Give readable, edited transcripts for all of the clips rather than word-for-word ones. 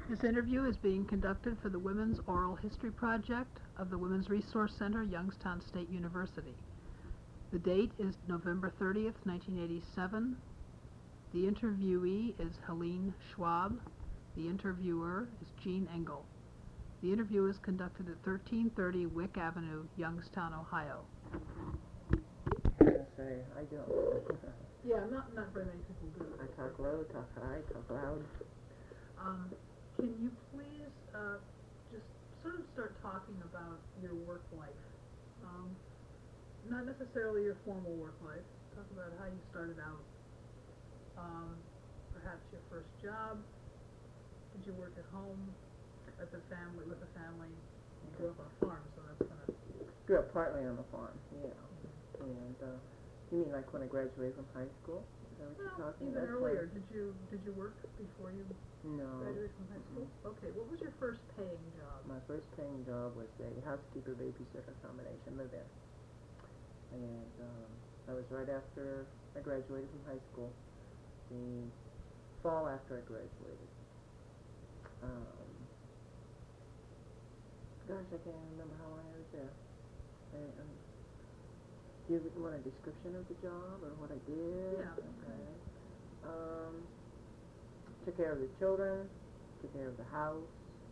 This interview is being conducted for the Women's Oral History Project of the Women's Resource Center, Youngstown State University. The date is November 30th, 1987. The interviewee is Helene Schwab. The interviewer is Jean Engel. The interview is conducted at 1330 Wick Avenue, Youngstown, Ohio. Say, I don't. Yeah, not very many people do. I talk low, talk high, talk loud. Can you please just sort of start talking about your work life? Not necessarily your formal work life. Talk about how you started out. Perhaps your first job. Did you work at home, with the family? You grew up on a farm, so that's kind of... Grew up partly on the farm, yeah. And you mean like when I graduated from high school? Is that what you're talking even about? earlier. Did you work before you No. graduated from high school? Okay. What was your first paying job? My first paying job was a housekeeper babysitter combination live-in. And that was right after I graduated from high school. The fall after I graduated. Gosh, I can't remember how long I was there. Do you want a description of the job or what I did? Yeah. Okay. Took care of the children, took care of the house,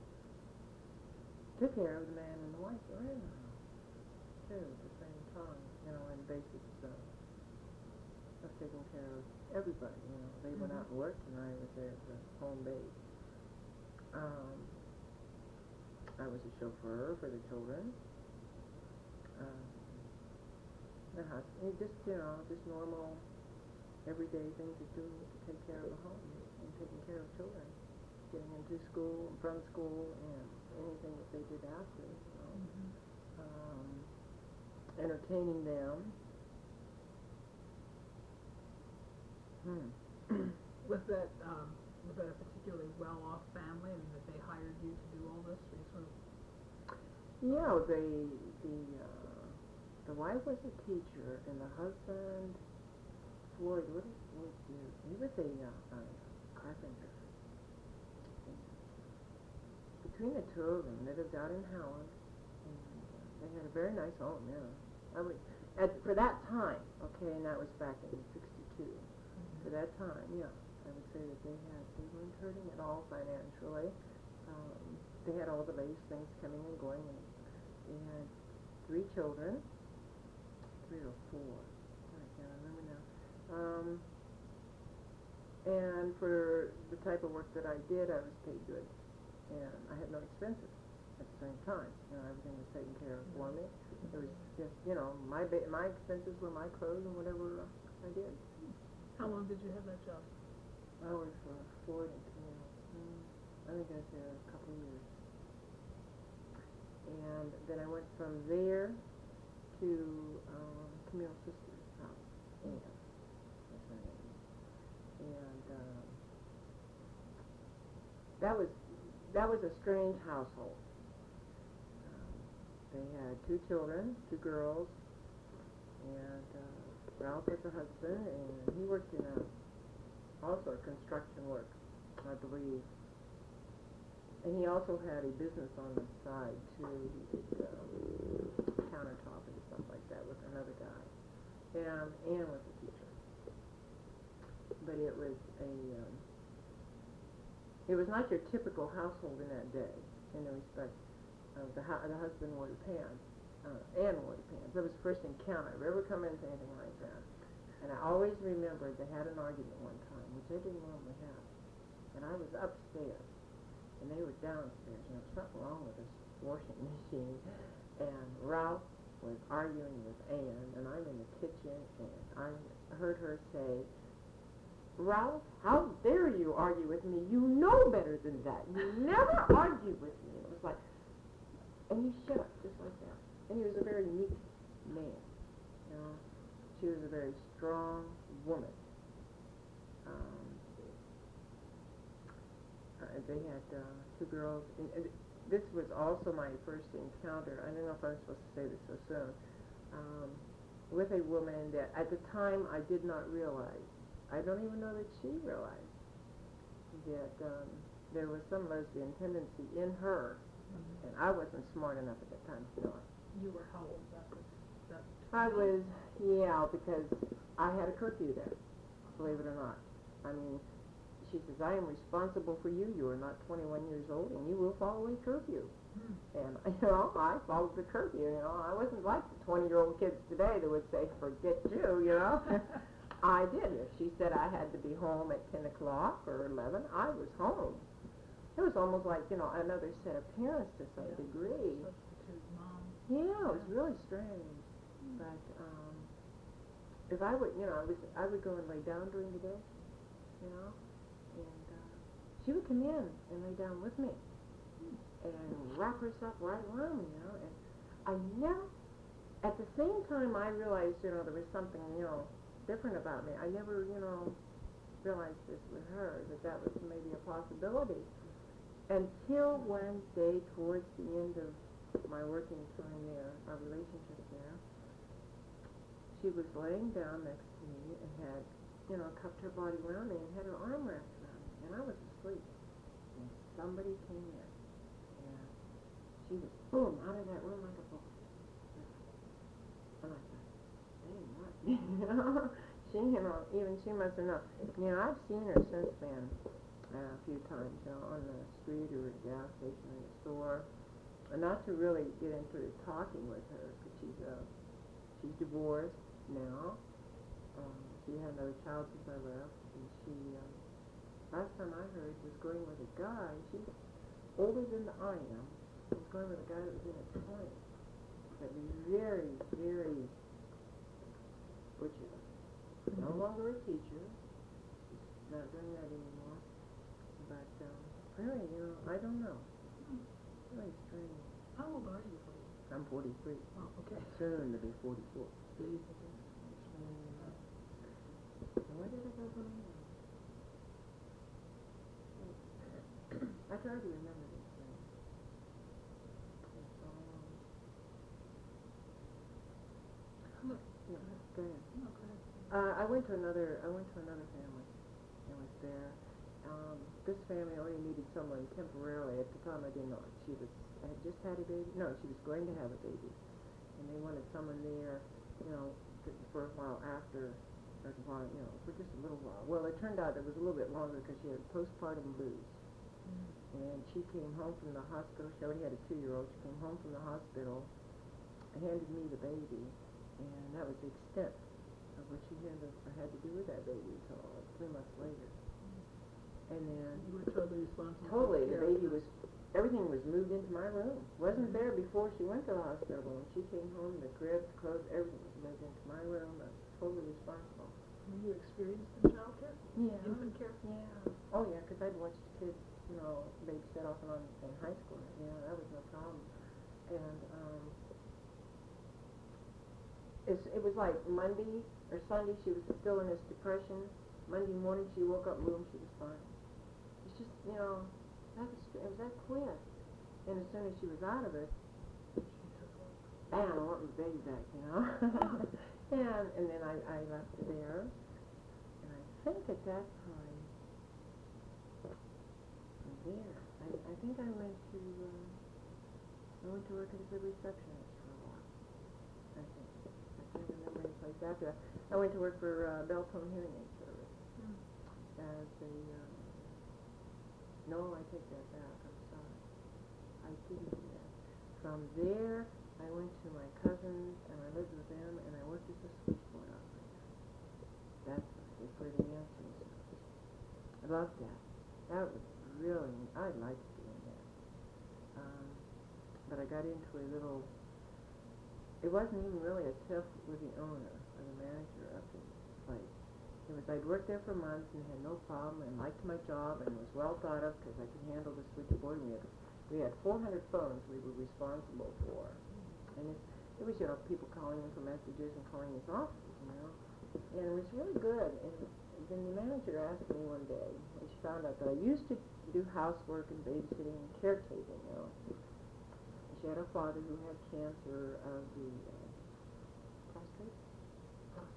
took care of the man and the wife that were in the house, too, at the same time, and basic stuff. I was taking care of everybody, They went out and worked and I was there as a home base. I was a chauffeur for the children. The house, just normal, everyday things to do to take care of the home and taking care of children, getting into school, from school, and anything that they did after. Entertaining them. Was that a particularly well-off family? I mean, that they hired you to do all this? Were you sort of... Yeah, the wife was a teacher, and the husband, Floyd, what did Floyd do? He was a carpenter. Between the two of them, they lived out in Howard, and they had a very nice home, for that time, okay, and that was back in '62. For that time, I would say that they weren't hurting at all financially. They had all the latest things coming and going, and they had 3 children. 3 or 4, I can't remember now. And for the type of work that I did, I was paid good, and I had no expenses at the same time. Everything was taken care of for me. It was just, my expenses were my clothes and whatever I did. How long did you have that job? I worked for Ford and Camille. I think I was there a couple of years. And then I went from there to Camille's sister's house, Anne, that's her name. And that was a strange household. They had 2 children, 2 girls, and Ralph was the husband, and he worked in also construction work, I believe. And he also had a business on the side too. He did countertop and stuff like that with another guy. And Anne was a teacher. But it was not your typical household in that day, in the respect of the husband wore the pants. Anne wore the pants. That was the first encounter I've ever come into anything like that. And I always remembered they had an argument one time, which they didn't normally have. And I was upstairs, and they were downstairs, and there was something wrong with this washing machine. And Ralph was arguing with Anne, and I'm in the kitchen, and I heard her say, "Ralph, how dare you argue with me? You know better than that. You never argue with me." It was like, and he shut up just like that. And he was a very meek man, She was a very strong woman. They had 2 girls, and this was also my first encounter. I don't know if I'm supposed to say this so soon. With a woman that at the time I did not realize. I don't even know that she realized that there was some lesbian tendency in her, and I wasn't smart enough at that time to know it. You were how old that was? That I was, yeah, because I had a curfew there, believe it or not. I mean, she says, I am responsible for you. You are not 21 years old, and you will follow a curfew. And, I followed the curfew, I wasn't like the 20-year-old kids today that would say, forget you, I did. If she said I had to be home at 10 o'clock or 11, I was home. It was almost like, another set of parents to some degree. Substitute mom. Yeah, it was really strange. But, if I would, I would go and lay down during the day, and she would come in and lay down with me and wrap herself right around me, and I never, at the same time I realized, there was something, different about me. I never, realized this with her, that was maybe a possibility, until one day towards the end of my working time there, our relationship there, she was laying down next to me and had, cupped her body around me and had her arm wrapped around me, and I was asleep, and somebody came in, and she was, boom, out of that room like a bullet. And I thought, dang, what? She, even she must have known. I've seen her since then a few times, on the street or at a gas station or in a store. And not to really get into talking with her, because she's divorced now. She had another child since I left, and she, last time I heard, was going with a guy. She's older than I am. She was going with a guy that was in his 20s. But very, very butcher. No longer a teacher. She's not doing that anymore. But really, I don't know. Really strange. How old are you, please? I'm 43. Oh, okay. Soon to be 44. Please. Where did I go from there? I try to remember these things. Look. Yeah, go ahead. No, go ahead. I went to another family and was there. This family only needed someone temporarily. At the time I didn't know it. I had just had a baby. No, she was going to have a baby. And they wanted someone there, for a while after, for just a little while. Well, it turned out it was a little bit longer because she had postpartum blues. And she came home from the hospital. She already had a 2-year-old. She came home from the hospital and handed me the baby. And that was the extent of what she had to do with that baby until 3 months later. And then You were totally responsible. totally, the baby was, everything was moved into my room. Wasn't there before she went to the hospital. When she came home, the crib, the clothes, everything was moved into my room. I was totally responsible. Were you experienced in child care? Yeah. Infant care? Yeah. Oh yeah, because I'd watched kids, babysit off and on in high school. Yeah, that was no problem. And it was like Monday or Sunday she was still in this depression. Monday morning she woke up, boom, she was fine. It's just, it was that quick. And as soon as she was out of it, bam, I want my baby back, and then I left her there. And I think at that time, from there, I think I went to work as a receptionist for a while. I can't remember any place after that. I went to work for Belltone Hearing Aid Service as a, no, I take that back, I'm sorry. I didn't do that. From there, I went to my cousins, and I lived with them, and I worked as a switchboard operator. That's right, for the answering service. I loved that. That was really, I liked doing that. But I got into a little, it wasn't even really a tiff with the owner or the manager of the place. It was, I'd worked there for months and had no problem and liked my job and was well thought of because I could handle the switchboard. We had 400 phones we were responsible for. And it was, people calling in for messages and calling his office, And it was really good. And then the manager asked me one day, when she found out that I used to do housework and babysitting and caretaking, She had a father who had cancer of the prostate.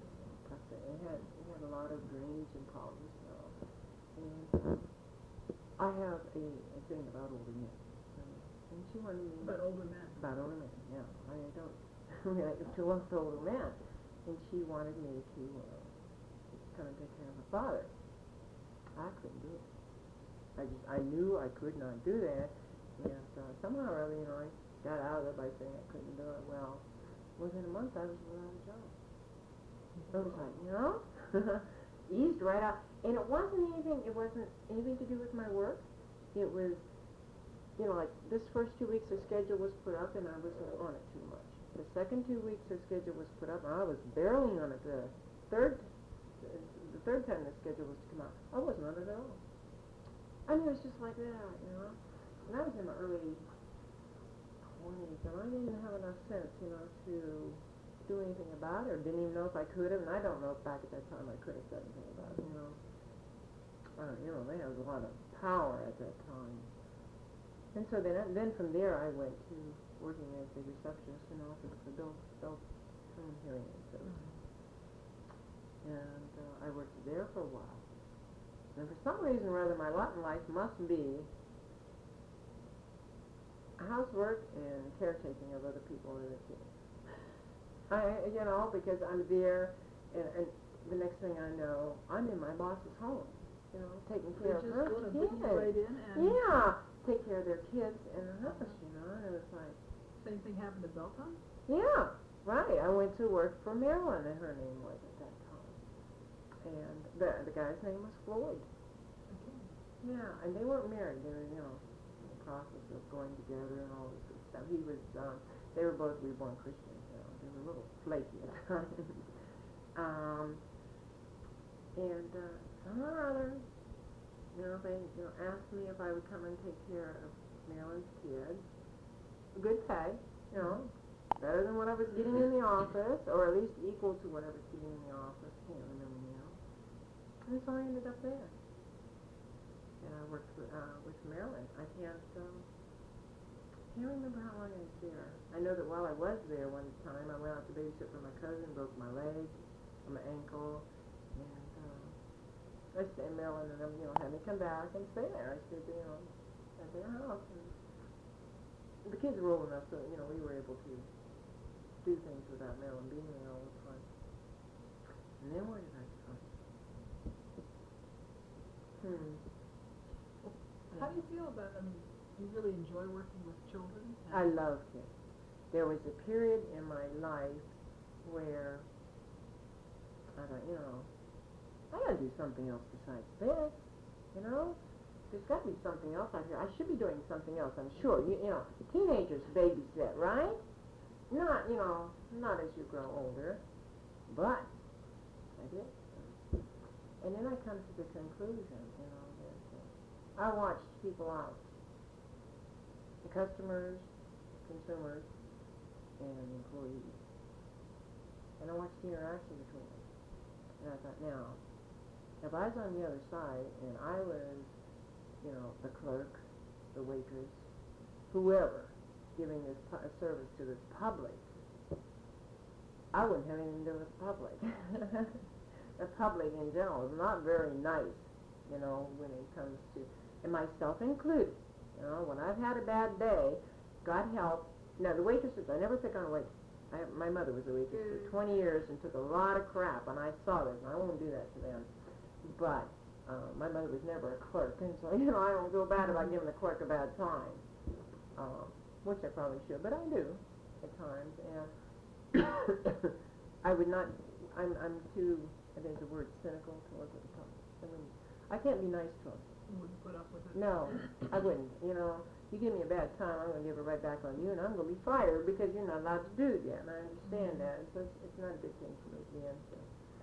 Prostate. He had a lot of drainage and problems, And I have a thing about older men. And she wanted me... About older men. About older men, yeah. I don't really to love the older men. And she wanted me to come and take care of her father. I couldn't do it. I knew I could not do that. And somehow or other, I got out of it by saying I couldn't do it. Well, within a month I was without a job. I was like, eased right out. And it wasn't anything to do with my work. It was, like this first 2 weeks her schedule was put up and I wasn't on it too much. The second 2 weeks her schedule was put up and I was barely on it. The third time the schedule was to come out, I wasn't on it at all. I mean, it was just like that, And I was in my early 20s and I didn't have enough sense, to do anything about it, or didn't even know if I could have, and I don't know if back at that time I could have said anything about it, They had a lot of power at that time. And so then from there I went to working as a receptionist in an office for Bill Hearing Aid Service. And I worked there for a while. And for some reason or other, my lot in life must be housework and caretaking of other people and their kids. Because I'm there, and the next thing I know, I'm in my boss's home, taking care of her kids. Right in and yeah, take care of their kids and her house, and it was like... Same thing happened to Belton? Yeah, right. I went to work for Marilyn, and her name was at that time. And the guy's name was Floyd. Okay. Yeah, and they weren't married. They were, in the process of going together and all this good stuff. He was, they were both reborn Christians, They were a little flaky at times. Somehow or other, they, asked me if I would come and take care of Marilyn's kids. Good pay, better than what I was getting in the office, or at least equal to what I was getting in the office. Can't remember now. And so I ended up there. And I worked with Marilyn. I can't remember how long I was there. I know that while I was there one time, I went out to babysit for my cousin, broke my leg, or my ankle, and I stayed in Maryland, and them, had me come back and stay there. I stayed, at their house, and the kids were old enough, so we were able to do things without Marilyn being there all the time. And then where did I come? How do you feel about, you really enjoy working with children? I love kids. There was a period in my life where I thought, I gotta do something else besides this, There's got to be something else out here. I should be doing something else, I'm sure. Teenagers babysit, right? Not, not as you grow older, but I did. And then I come to the conclusion, that I watched people out. The customers, consumers, and employees. And I watched the interaction between them. And I thought, now, if I was on the other side and I was, the clerk, the waitress, whoever, giving this service to this public, I wouldn't have anything to do with the public. The public in general is not very nice, when it comes to, and myself included. When I've had a bad day, God help. Now, the waitresses, I never pick on a waitress. My mother was a waitress for 20 years and took a lot of crap, and I saw this, and I won't do that to them. But my mother was never a clerk, and so, I don't feel bad about giving the clerk a bad time, which I probably should, but I do at times. And I would not, I'm too, I think the word cynical to work with the public. I can't be nice to them. You wouldn't put up with it? No, I wouldn't. You give me a bad time, I'm going to give it right back on you, and I'm going to be fired because you're not allowed to do that, and I understand that. So it's not a good thing for me to be into.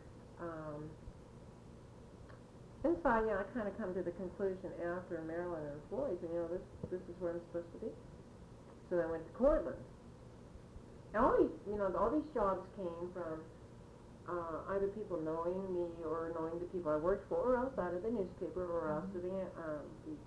And so, I kind of come to the conclusion after Marilyn and Floyd, this is where I'm supposed to be. So I went to Cortland. And all these jobs came from either people knowing me or knowing the people I worked for, or else out of the newspaper, or else of these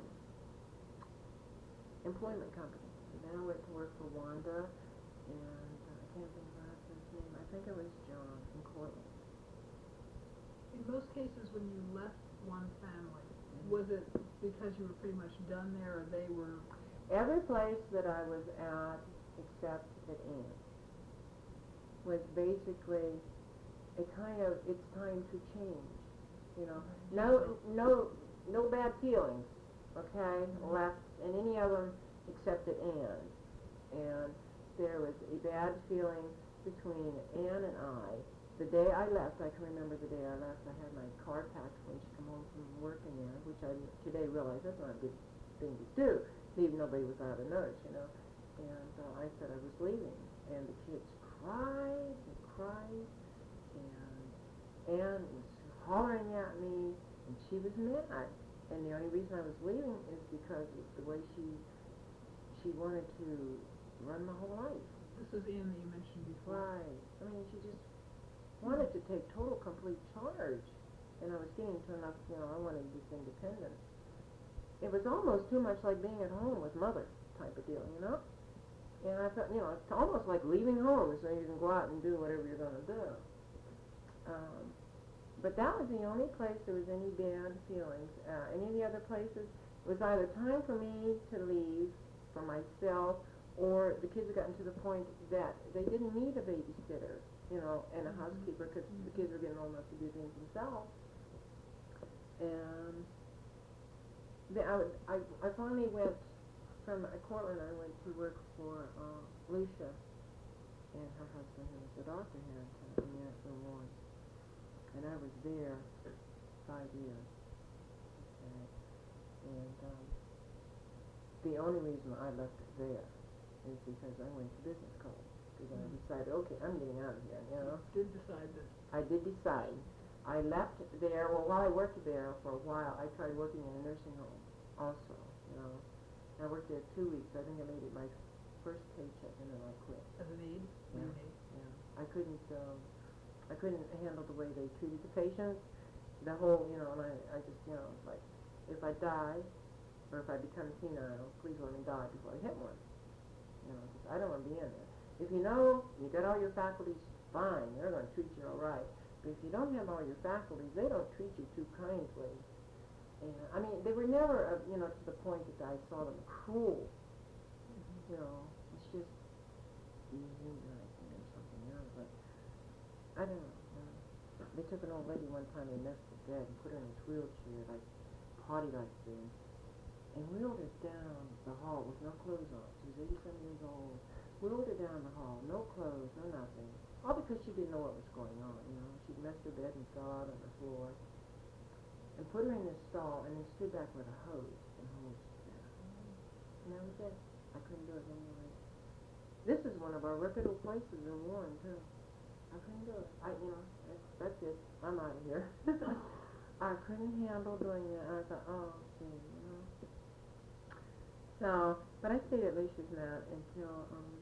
employment companies. And then I went to work for Wanda, and I can't think of her husband's name. I think it was John in Cortland. In most cases, when you left one family Was it because you were pretty much done there, or they were? Every place that I was at, except at Anne's, was basically a kind of, it's time to change, you know. No bad feelings, okay, left in any of them except at Anne's. And there was a bad feeling between Anne and I. The day I left, I can remember the day I left, I had my car packed when she came home from working there, which I today realize that's not a good thing to do, leave nobody without a nurse, you know. And I said I was leaving, and the kids cried and cried, and Anne was hollering at me, and she was mad. And the only reason I was leaving is because of the way she wanted to run my whole life. This was Anne that you mentioned before. Right. I mean, she just wanted to take total, complete charge. And I was getting to enough, you know, I wanted this independence. It was almost too much like being at home with mother type of deal, you know? And I thought, you know, it's almost like leaving home so you can go out and do whatever you're going to do. But that was the only place there was any bad feelings. Any of the other places, it was either time for me to leave for myself, or the kids had gotten to the point that they didn't need a babysitter, you know, and a housekeeper, because the kids were getting old enough to do things themselves. And I finally went from Cortland. I went to work for Lucia and her husband, who was a doctor here in Nashville, Warren. And I was there 5 years. Okay. And the only reason I left there is because I went to business college. Because I decided, okay, I'm getting out of here, you know. You did decide that. I did decide. I left there, well, while I worked there for a while, I tried working in a nursing home also, you know. I worked there 2 weeks. I think I made it my first paycheck, and then I quit. As an aide? Yeah. Yeah. I couldn't handle the way they treated the patients. The whole, you know, and I just, you know, like, if I die, or if I become senile, please let me die before I hit one. You know, because I don't want to be in there. If you know you got all your faculties, fine, they're going to treat you all right. But if you don't have all your faculties, they don't treat you too kindly. And I mean, they were never, you know, to the point that I saw them cruel. You know, it's just dehumanizing or something else. But I don't know. They took an old lady one time and messed the bed and put her in this wheelchair, like potty like this, and wheeled her down the hall with no clothes on. She was 87 years old. Wheeled her down the hall, no clothes, no nothing. All because she didn't know what was going on, you know. She'd messed her bed and fell out on the floor. And put her in this stall and then stood back with a hose and hosed her. And that was it. I couldn't do it anyway. This is one of our reputable places in Warren, too. I couldn't do it. You know, that's it. I'm out of here. I couldn't handle doing that. I thought, oh, see, you know. So, but I stayed at Lucia's Mat until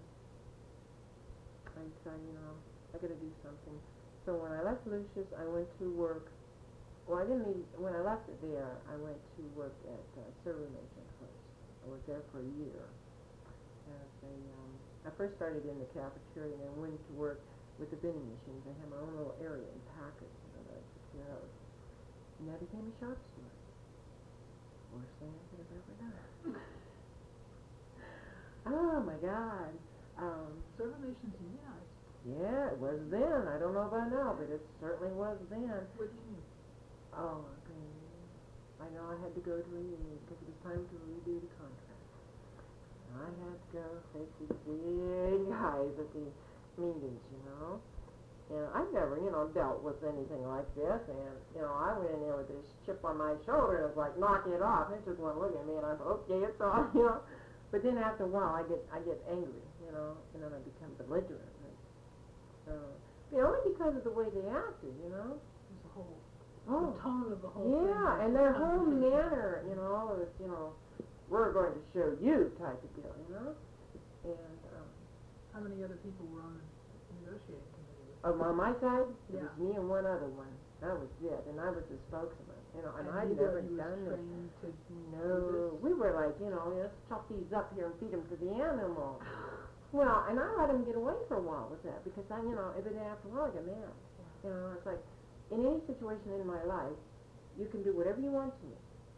I decided, you know, I got to do something. So when I left Lucia's, I went to work. Well, I didn't leave. When I left it there, I went to work at Server Mason first. I worked there for a year. As I first started in the cafeteria and then went to work with the vending machines. I had my own little area in Packard, you know, that I took care of. And that became a shop steward. Worst thing I could have ever done. Oh my God. Server Mations, yeah. Yeah, it was then. I don't know about now, but it certainly was then. What do you mean? Oh, okay. I know I had to go to a meeting because it was time to redo the contract. And I had to go face these big guys at the meetings, you know. And I've never, you know, dealt with anything like this. And, you know, I went in there with this chip on my shoulder and it was like knocking it off. They just went looking at me and I thought, okay, it's on, you know. But then after a while I get angry, you know, and then I become belligerent. And, only because of the way they acted, you know. There's a whole... Oh, the tone of the whole thing. yeah, and their whole manner, you know, is, you know, we're going to show you type of deal, you know. And how many other people were on the negotiating committee? On my side, it Yeah. was me and one other one. That was it, and I was the spokesman, you know, and I'd neither never of you was done this. trained to do No, we were like, you know, let's chop these up here and feed them to the animal. Well, and I let him get away for a while with that because I, you know, but then after a while I got mad. You know, it's like, in any situation in my life, you can do whatever you want to me.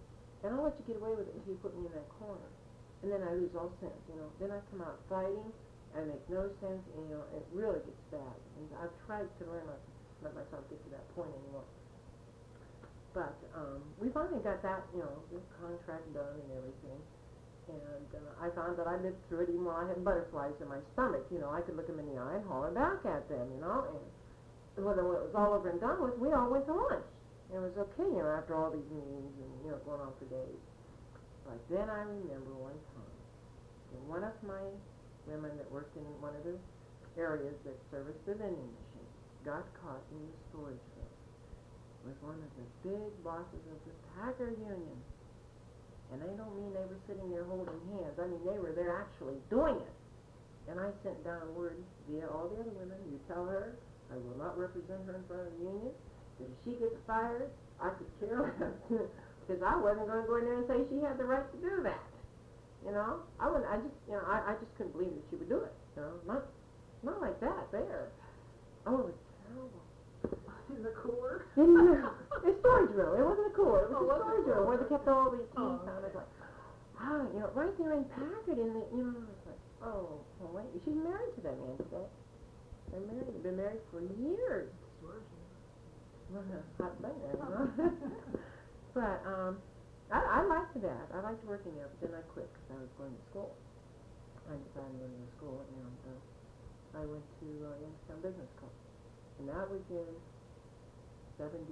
and I'll let you get away with it until you put me in that corner. And then I lose all sense, you know. Then I come out fighting, and it makes no sense, and, you know, it really gets bad. And I've tried to learn not to let myself get to that point anymore. But we finally got that, you know, the contract done and everything. And I found that I lived through it even while I had butterflies in my stomach. You know, I could look them in the eye and holler back at them, you know. And when it was all over and done with, we all went to lunch. And it was okay, you know, after all these meetings and, you know, going on for days. But then I remember one time, one of my women that worked in one of the areas that serviced the vending machine got caught in the storage room with one of the big bosses of the Packer Union. And I don't mean they were sitting there holding hands. I mean they were there actually doing it. And I sent down word via all the other women, you tell her I will not represent her in front of the union, that if she gets fired, I could care less. Because I wasn't going to go in there and say she had the right to do that. You know, I just couldn't believe that she would do it. You know, not like that there. Oh, it was terrible. In the cooler? In the storage room. It wasn't a cooler. It was a storage room where they kept all these teams down. I was like, wow, you know, right there in Packard, in the, you know, I was like, oh, well, wait, she's married to that man today. They're married. They've been married for years. Hot thing there, you know. But I liked that. I liked working there, but then I quit because I was going to school. I decided to go to school, and I went to Youngstown Business School, and that was in 75,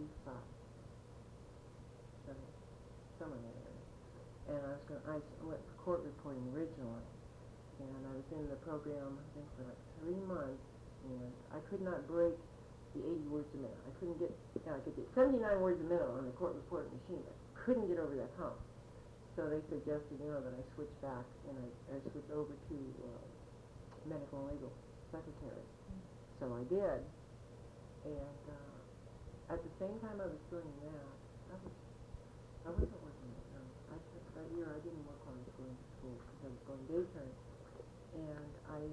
somewhere in that area. And I went for court reporting originally, and I was in the program I think for like 3 months, and I could not break the 80 words a minute. I couldn't get, you know, I could get 79 words a minute on the court reporting machine, but couldn't get over that hump. So they suggested, you know, that I switch back, and I switched over to medical and legal secretary. So I did, and at the same time I was doing that, I wasn't working. That year I didn't work while I was going to school because I was going daytime, and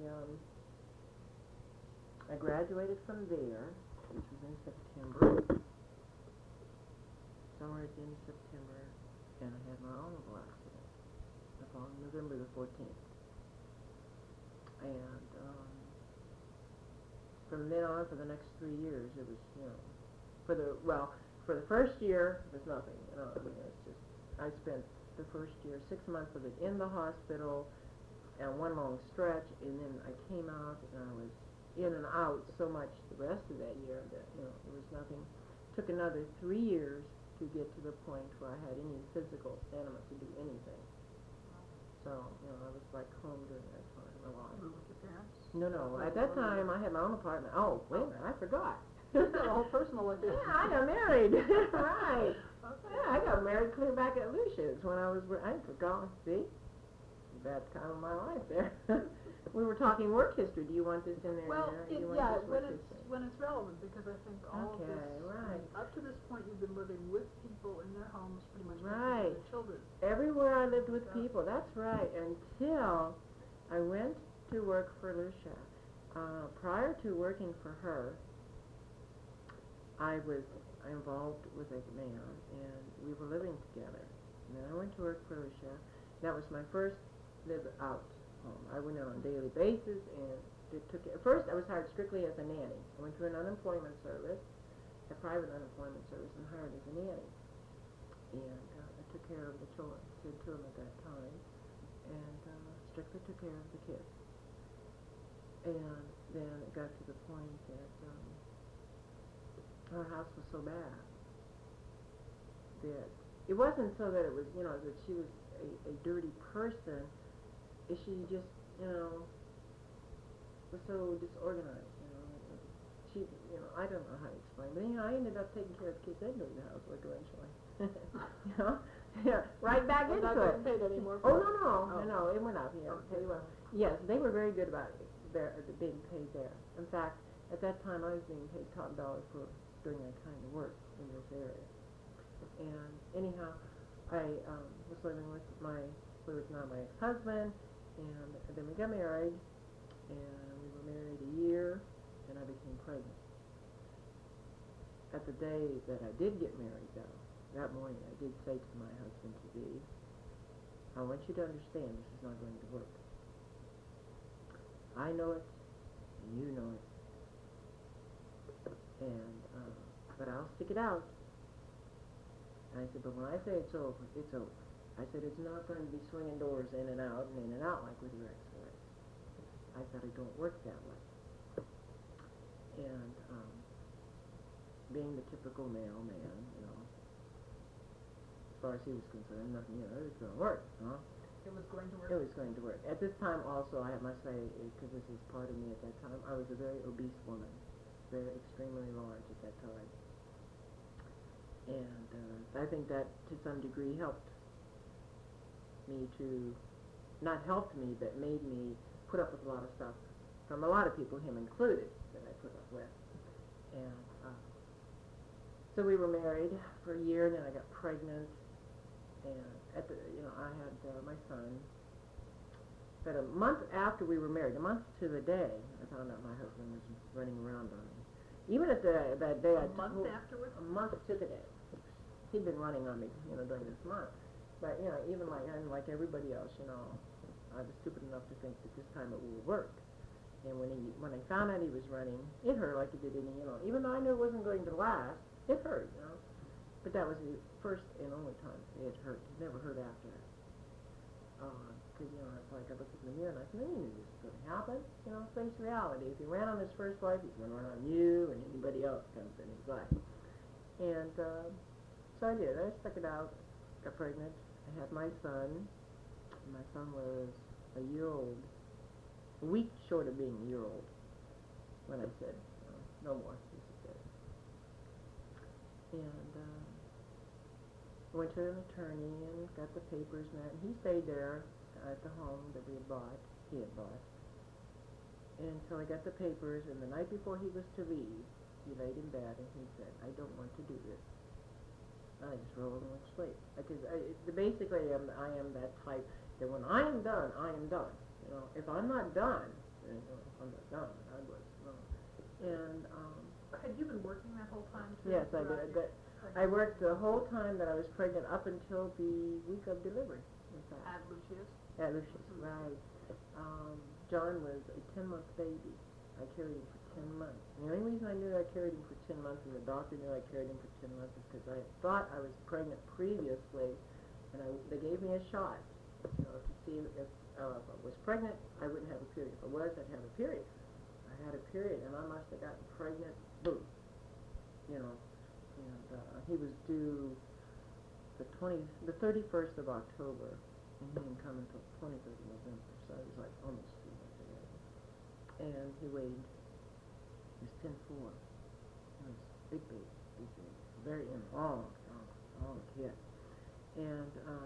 I graduated from there, which was in September, somewhere at the end of September, and I had my automobile accident on November the 14th. And from then on, for the next 3 years, it was, you know, for the first year, it was nothing, you know, I mean, it's just, I spent the first year, 6 months of it in the hospital, and one long stretch, and then I came out, and I was in and out so much the rest of that year that, you know, there was nothing. Took another 3 years to get to the point where I had any physical stamina to do anything. So, you know, I was like home during that time a lot. With your parents? No. At that time, I had my own apartment. Oh, wait a minute, I forgot. You got a whole personal life. Yeah, I got married. Right. Okay. Yeah, I got married clear back at Lucia's when I forgot. See? Bad time of my life there. We were talking work history. Do you want this in there? Well, yeah, when it's relevant, because I think all of this, right. up to this point, you've been living with people in their homes, pretty much right. with their children. Everywhere I lived with people. That's right. Until I went to work for Lucia. Prior to working for her, I was involved with a man, and we were living together. And then I went to work for Lucia. That was my first live out home. I went in on a daily basis, and at first I was hired strictly as a nanny. I went to an unemployment service, a private unemployment service, and hired as a nanny. And I took care of the children, did 2 of them at that time, and strictly took care of the kids. And then it got to the point that our house was so bad that it wasn't so that it was, you know, that she was a dirty person. She just, you know, was so disorganized, you know. She, you know, I don't know how to explain, but, you know, I ended up taking care of the kids and doing the housework eventually. You know? Yeah, right back into it. Not paid anymore. No, it went up here. I'll tell you what. Yes, they were very good about it, being paid there. In fact, at that time I was being paid top dollar for doing that kind of work in this area. And anyhow, I was living with who was now my ex-husband, and then we got married, and we were married a year, and I became pregnant. At the day that I did get married, though, that morning I did say to my husband-to-be, I want you to understand this is not going to work. I know it, and you know it, and but I'll stick it out. And I said, but when I say it's over, it's over. I said, it's not going to be swinging doors in and out like with your ex-wife. I said, I don't work that way. And being the typical male man, you know, as far as he was concerned, nothing, you know, it was going to work, huh? It was going to work. It was going to work. At this time also, I must say, because this is part of me at that time, I was a very obese woman, very extremely large at that time. And I think that to some degree helped me to, not helped me, but made me put up with a lot of stuff from a lot of people, him included, that I put up with. And so we were married for a year, and then I got pregnant, and at the, you know, I had my son. But a month after we were married, a month to the day, I found out my husband was running around on me. Even at that day, A month afterwards? a month to the day. He'd been running on me, you know, during this month. But, you know, even like everybody else, you know, I was stupid enough to think that this time it will work. And when I found out he was running, it hurt like it did any, you know, even though I knew it wasn't going to last, it hurt, you know. But that was the first and only time it hurt. It never hurt after that. Because, you know, it's like I looked in the mirror and I said, I knew this was going to happen. You know, face reality. If he ran on his first wife, he's going to run on you and anybody else comes in his life. And so I did. I stuck it out, got pregnant. I had my son. My son was a year old, a week short of being a year old when I said, no more, he said. And went to an attorney and got the papers and that. And he stayed there at the home that he had bought. And so I got the papers, and the night before he was to leave, he laid in bed and he said, I don't want to do this. I just rolled and went to sleep. Because basically I am that type that when I am done, I am done. You know, if I'm not done, then, you know, if I'm not done, I was. And had you been working that whole time too? yes, I did. I worked the whole time that I was pregnant up until the week of delivery. In fact. At Lucius? At Lucius, right. John was a 10-month baby. I carried him for 10 months. And the only reason I knew I carried him for 10 months and the doctor knew I carried him for 10 months is because I thought I was pregnant previously, and they gave me a shot, you know, to see if I was pregnant, I wouldn't have a period. If I was, I'd have a period. I had a period, and I must have gotten pregnant, boom, you know. And he was due the 31st of October, and he didn't come until the 23rd of November, so I was like almost 3 months ahead. And he weighed, he was 10'4". He was big baby, very long kid. And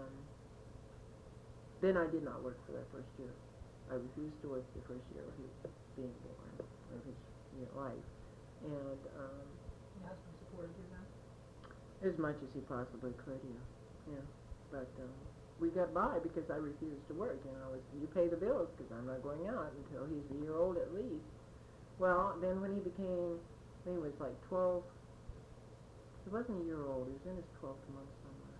then I did not work for that first year. I refused to work the first year of his being born, of his life. And Your husband supported you then? as much as he possibly could, yeah. But we got by because I refused to work. You know, you pay the bills because I'm not going out until he's a year old at least. Well, then when he was like 12. He wasn't a year old. He was in his 12th month somewhere.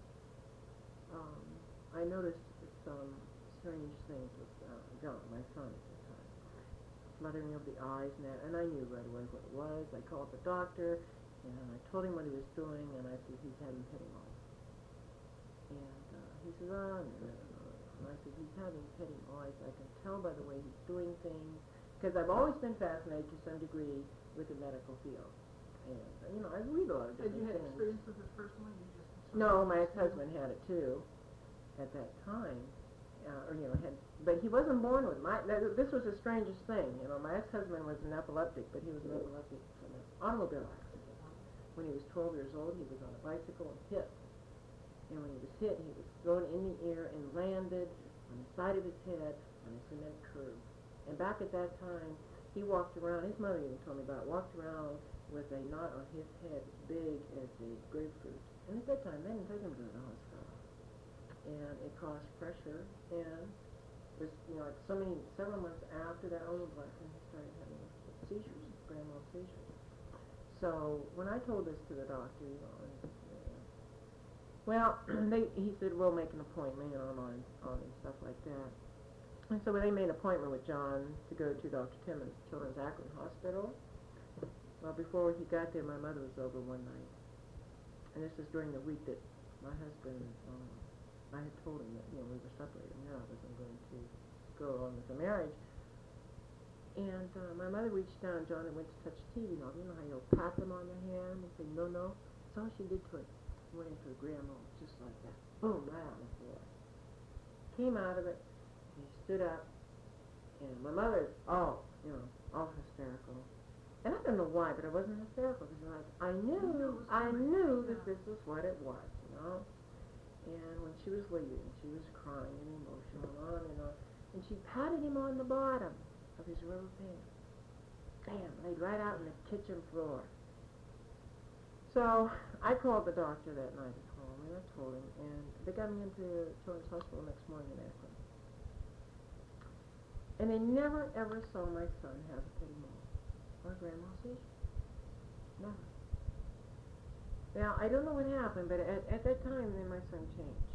I noticed some strange things with John, my son at the time. Fluttering of the eyes and I knew right away what it was. I called the doctor, and I told him what he was doing, and I said, he's having petting moles. And he says, oh, no. And I said, he's having petting moles. I can tell by the way he's doing things, because I've always been fascinated to some degree with the medical field. And, you know, I read a lot of different things. Had you had experience with it personally? You just No, my ex-husband had it too at that time. But he wasn't born with this was the strangest thing. You know, my ex-husband was an epileptic, but he was an epileptic from an automobile accident. When he was 12 years old, he was on a bicycle and hit. And when he was hit, he was thrown in the air and landed on the side of his head on a cement curb. And back at that time, he walked around, his mother even told me about it, walked around with a knot on his head as big as a grapefruit. And at that time, they didn't take him to the hospital. And it caused pressure, and it was, you know, several months after that blessing, he started having seizures, grand mal seizures. So when I told this to the doctor, you know, Well, he said, we'll make an appointment, you know, on and stuff like that. And so they made an appointment with John to go to Dr. Timmons Children's Akron Hospital. Well, before he got there, my mother was over one night. And this is during the week that my husband, I had told him that, you know, we were separated and I wasn't going to go on with the marriage. And my mother reached down, John, and went to touch the TV knob. You know how you'll pat them on the hand and say, no, no? That's all she did to it. Went into a grand roll, just like that. Boom, right on the floor. Came out of it. He stood up. And my mother, all hysterical. And I don't know why, but I wasn't hysterical. Because like, I knew that this is what it was, you know? And when she was leaving, she was crying and emotional, on and on. And she patted him on the bottom of his rubber pants. Bam, laid right out on the kitchen floor. So I called the doctor that night at home, and I told him, and they got me into Children's Hospital next morning in Akron. And they never, ever saw my son have a petit mot or a grand mal seizure. Never. Now, I don't know what happened, but at that time, then my son changed.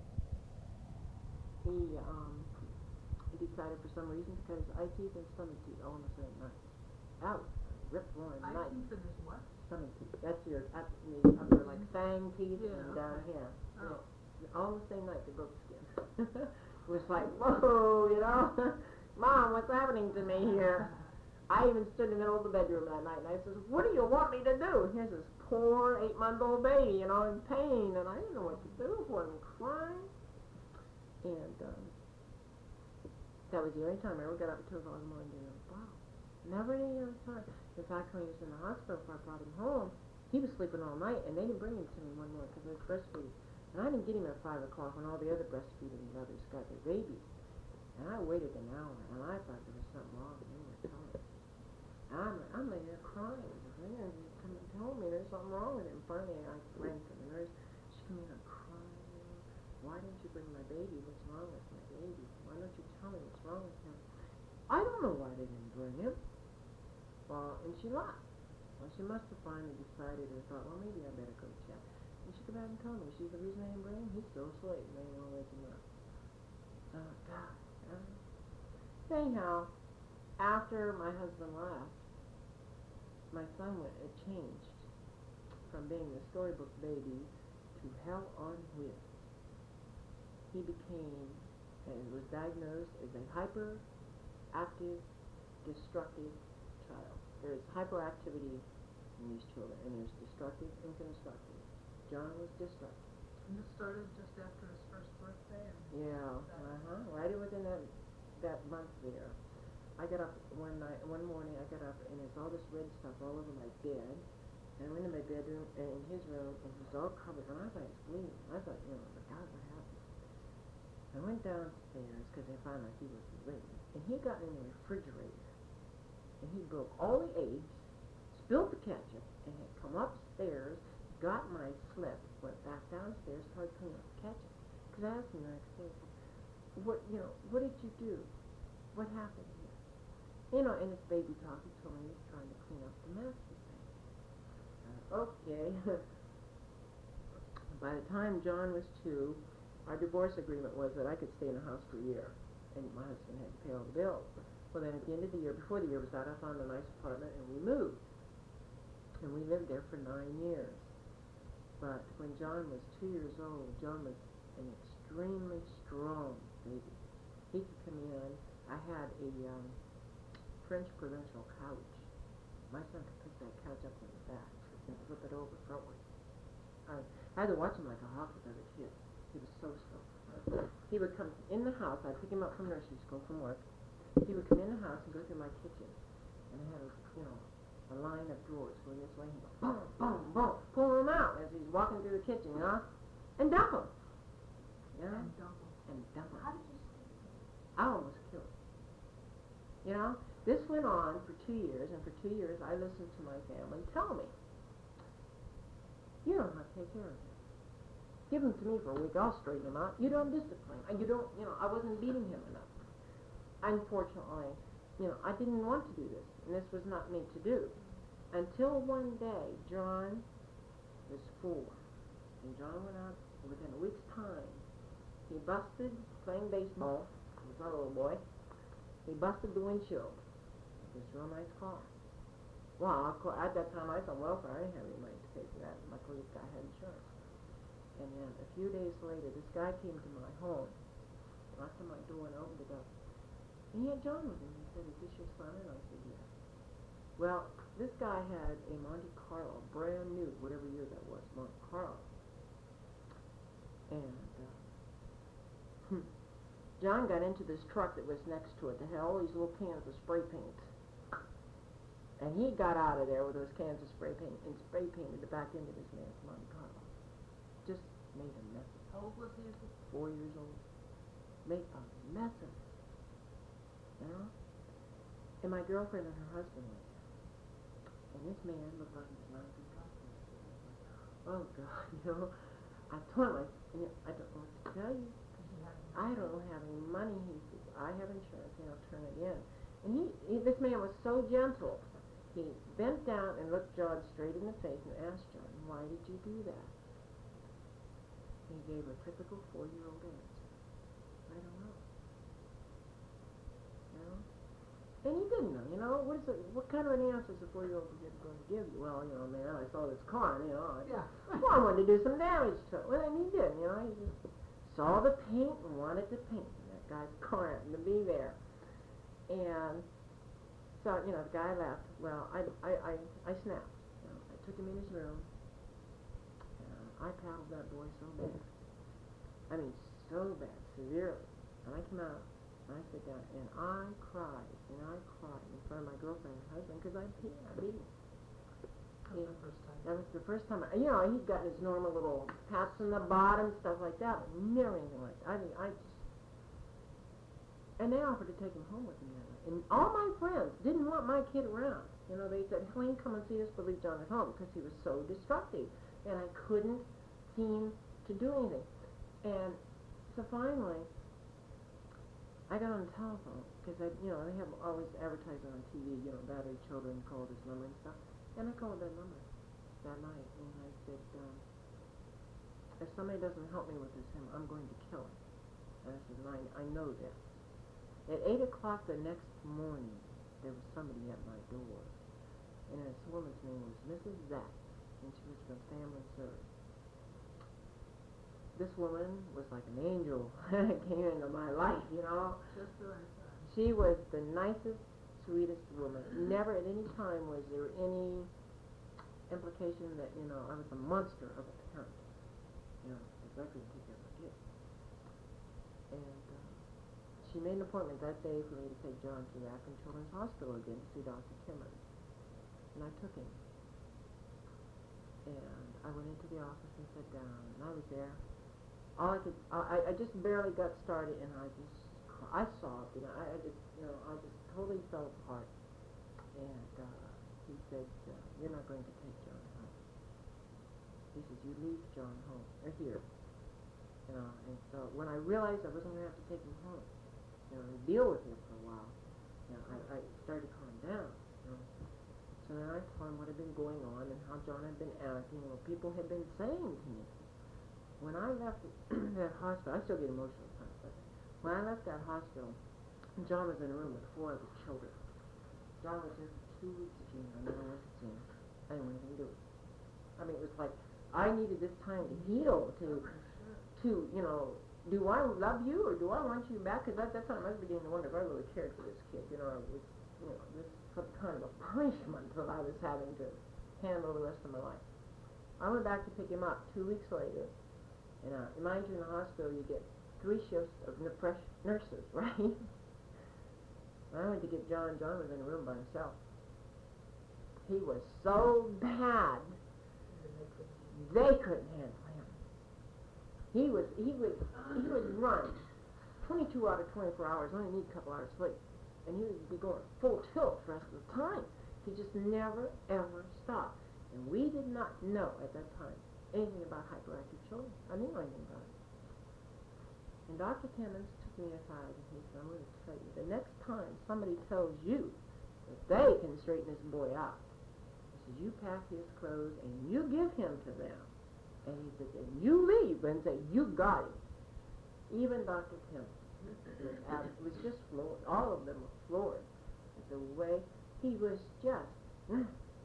He decided for some reason to cut his eye teeth and stomach teeth all in the same night. Out. Rip roaring night. Eye teeth and his what? Stomach teeth. That's your up your like fang teeth and down here. Oh. All the same night they broke the skin. It was like, whoa, you know, Mom, what's happening to me here? I even stood in the middle of the bedroom that night and I says, what do you want me to do? Here's this poor 8-month-old baby, you know, in pain, and I didn't know what to do for him, crying. And that was the only time I ever got up at 2 o'clock in the morning and wow, never any other time. In fact, when he was in the hospital before I brought him home, he was sleeping all night, and they didn't bring him to me one morning because I was breastfeeding. And I didn't get him at 5 o'clock when all the other breastfeeding mothers got their babies. And I waited an hour, and I thought there was something wrong, and they were telling me. I'm laying there crying. The nurse come and told me there's something wrong with him. Finally, I ran to the nurse. She came in and crying. Why didn't you bring my baby? What's wrong with my baby? Why don't you tell me what's wrong with him? I don't know why they didn't bring him. Well, and she lied. Well, she must have finally decided or thought, well, maybe I better go check. And she came back and told me, she's the reason they didn't bring him. He's still asleep, and they won't wake him up. Oh, God. Anyhow, after my husband left, my son changed from being the storybook baby to hell on wheels. He became and was diagnosed as a hyperactive, destructive child. There's hyperactivity in these children, and there's destructive and constructive. John was destructive. And this started just after his first birthday? Yeah, right within that month there. I got up one morning, I got up, and there's all this red stuff all over my bed. And I went in my bedroom, and in his room, and it was all covered, and I thought it was bleeding. I thought, you know, God, what happened? I went downstairs, because I found out he was bleeding, and he got in the refrigerator, and he broke all the eggs, spilled the ketchup, and had come upstairs, got my slip, went back downstairs, started cleaning up the ketchup. Because I asked him the next day, what did you do? What happened here? You know, and his baby talk, he told me he was trying to clean up the mess he made. Okay. By the time John was 2, our divorce agreement was that I could stay in the house for a year, and my husband had to pay all the bills. Well, then at the end of the year, before the year was out, I found a nice apartment, and we moved. And we lived there for 9 years. But when John was 2 years old, John was an extremely strong baby. He could come in. I had a French provincial couch. My son could pick that couch up on his back and flip it over frontward. I had to watch him like a hawk with other kids. He was so strong. He would come in the house. I'd pick him up from nursery school from work. He would come in the house and go through my kitchen. And I had a line of drawers going this way. He'd go boom, boom, boom, pull them out as he's walking through the kitchen, you know, and dump them. You know? And dump them. How did you sleep? I almost killed him. You know, this went on for 2 years, and for 2 years I listened to my family tell me, you don't have to take care of him. Give him to me for a week, I'll straighten him out. You don't discipline him. You don't, I wasn't beating him enough. Unfortunately, I didn't want to do this, and this was not meant to do. Until one day, John was 4, And John went out within a week's time. He busted, playing baseball, he was a little boy, he busted the windshield of this real nice car. Well, at that time I was on welfare, I didn't have any money to pay for that. Luckily this guy had insurance. And then a few days later, this guy came to my home, knocked on my door and opened it up. And he had John with him. He said, "Is this your son?" And I said, "Yes." Well, this guy had a Monte Carlo, brand new, whatever year that was, Monte Carlo. And John got into this truck that was next to it that had all these little cans of spray paint. And he got out of there with those cans of spray paint and spray painted the back end of this man's Monte Carlo. Just made a mess of it. How old was he? 4 years old. Made a mess of it. You know? And my girlfriend and her husband went there. And this man looked like he was 19 something. Oh God, you know. I told him, I don't know what to tell you. I don't have any money. He said, "I have insurance and I'll turn it in." And this man was so gentle. He bent down and looked John straight in the face and asked John, "Why did you do that?" He gave a typical 4-year-old answer. "I don't know." You know? And he didn't know, you know. What kind of an answer is a 4-year-old going to give you? "Well, you know, man, I saw this car, and, you know, I wanted to do some damage to it." Well, and he did, you know. He just saw the paint and wanted to paint. And that guy's car happened to be there. And so, you know, the guy left. Well, I snapped. You know, I took him in his room, and I paddled that boy so bad. I mean, so bad, severely. And I came out, and I sat down, and I cried in front of my girlfriend and husband, because I beat him. That was the first time. That was the first time. You know, he'd gotten his normal little pats on the bottom, stuff like that, but never anything like that. I mean, and they offered to take him home with me that night. And all my friends didn't want my kid around. You know, they said, "Helene, come and see us, but leave John at home," because he was so destructive. And I couldn't seem to do anything. And so finally, I got on the telephone, because they have always advertising on TV, you know, battered children, call this number and stuff. And I called that number that night, and I said, "If somebody doesn't help me with this, I'm going to kill him." And I said, I know this. At 8 o'clock the next morning, there was somebody at my door. And this woman's name was Mrs. Zack, and she was from Family Service. This woman was like an angel came into my life, you know. Just the right time. She was the nicest, sweetest woman. Never at any time was there any implication that, you know, I was a monster of a parent. You know, because I couldn't take care of my kids. And she made an appointment that day for me to take John to the Akron Children's Hospital again to see Dr. Kimmon. And I took him. And I went into the office and sat down, and I was there. I just barely got started, and I sobbed, and I just totally fell apart. And he said, "You're not going to take John home." He says, "You leave John home, or here." You know, and so when I realized I wasn't going to have to take him home, you know, and deal with him for a while, you know, I started to calm down. You know. So then I told him what had been going on and how John had been acting and what people had been saying to me. When I left that hospital, I still get emotional sometimes, but when I left that hospital, John was in a room with 4 other children. John was there for 2 weeks, Gene. I never went to see him. I didn't want anything to do with it. I mean, it was like I needed this time to heal, to you know, do I love you or do I want you back? Because at that time I was beginning to wonder if I really cared for this kid. You know, it was, you know, this some kind of a punishment that I was having to handle the rest of my life. I went back to pick him up 2 weeks later. And mind you, in the hospital, you get 3 shifts of fresh nurses, right? When I went to get John, John was in a room by himself. He was so bad, they couldn't handle him. He would run 22 out of 24 hours, only need a couple hours sleep. And he would be going full tilt the rest of the time. He just never, ever stopped. And we did not know at that time anything about hyperactive children. I didn't know anything about it. And Dr. Timmons took me aside and he said, "I'm going to tell you, the next time somebody tells you that they can straighten this boy out," he says, "you pack his clothes and you give him to them. And he said, and you leave and say, you got it. Even Dr. Kemp was just floored. All of them were floored at the way he was just, you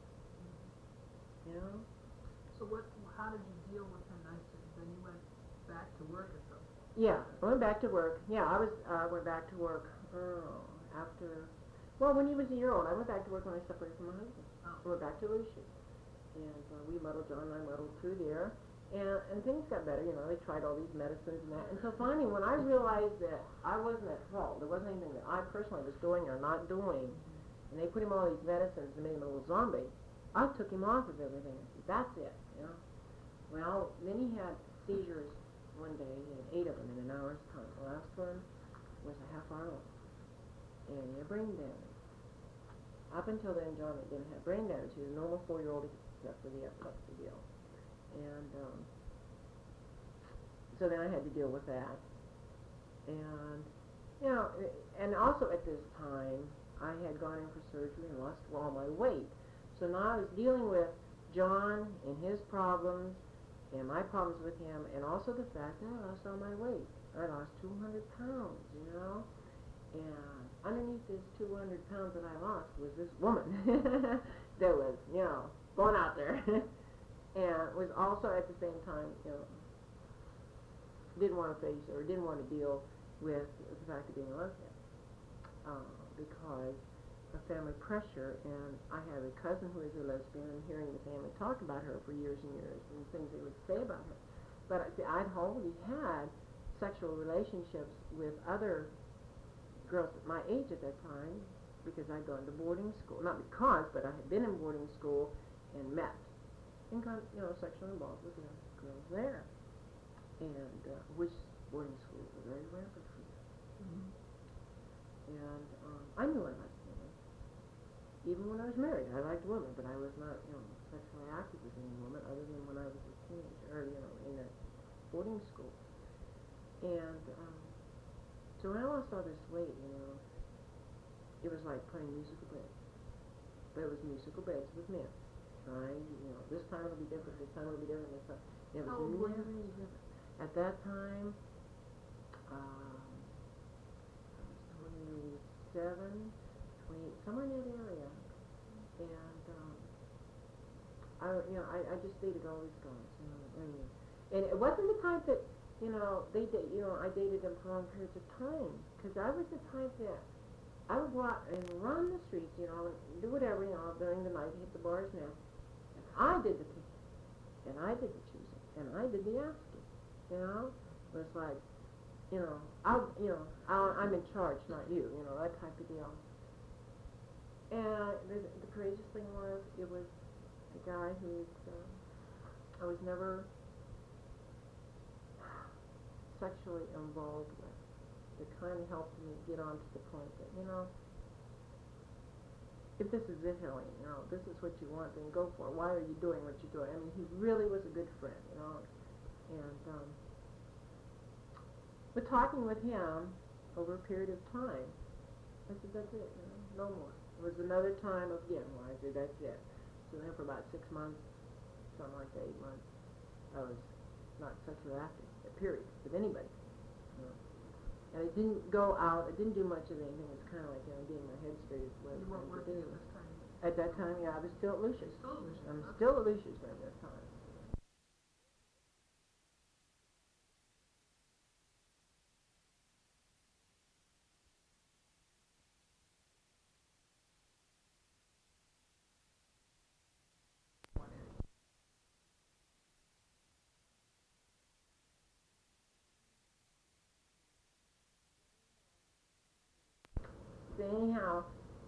know. So how did you deal with him? Then you went back to work or something? Yeah, I went back to work. Yeah, I went back to work when he was a year old. I went back to work when I separated from my husband. Oh. I went back to Lucia. And John and I muddled through there. And things got better, you know, they tried all these medicines and that. And so finally, when I realized that I wasn't at fault, there wasn't anything that I personally was doing or not doing, and they put him on all these medicines and made him a little zombie, I took him off of everything. I said, that's it, you know. Well, then he had seizures one day. He had 8 of them in an hour's time. The last one was a half hour long. And he had brain damage. Up until then, John didn't have brain damage. He was a normal 4-year-old except for the epilepsy deal. And so then I had to deal with that. And, you know, and also at this time, I had gone in for surgery and lost all my weight. So now I was dealing with John and his problems and my problems with him, and also the fact that I lost all my weight. I lost 200 pounds, you know. And underneath this 200 pounds that I lost was this woman that was, you know, going out there. And was also at the same time, you know, didn't want to face or didn't want to deal with the fact of being a lesbian because of family pressure. And I have a cousin who is a lesbian, and hearing the family talk about her for years and years and things they would say about her. But see, I'd already had sexual relationships with other girls at my age at that time because I'd gone to boarding school. Not because, but I had been in boarding school and met and got, you know, sexually involved with the girls there. And which boarding schools were very rampant for that. Mm-hmm. And I knew I liked women. Even when I was married, I liked women, but I was not, you know, sexually active with any woman other than when I was a teenager, or, you know, in that boarding school. And so when I lost all this weight, you know, it was like playing musical beds. But it was musical beds with men. Trying, you know, this time it'll be different, this time it'll be different, this time. It was never any different. At that time, I was 27, 28, somewhere near the area. And I just dated all these guys, you know, and it wasn't the type that, you know, I dated them for long periods of time, because I was the type that I would go out and run the streets, you know, and do whatever, you know, during the night, hit the bars now. And I did the picking, and I did the choosing, and I did the asking, you know. It was like, you know, I'm in charge, not you, you know, that type of deal. And the craziest thing was, it was a guy who I was never sexually involved with. It kind of helped me get on to the point that, you know, if this is it, Helene, you know, this is what you want, then go for it. Why are you doing what you're doing? I mean, he really was a good friend, you know. And but talking with him over a period of time, I said, that's it, you know, no more. It was another time of, yeah, well, I said, that's it. So then for about 6 months, something like that, 8 months, I was not sexually active, period, with anybody. You know. And I didn't go out, I didn't do much of anything. It was kind of like, you know, getting my head straight as well. You weren't working at this time? At that time, yeah, I was still at Lucia's. Still at Lucia's? I'm still at Lucia's during that time. So anyhow,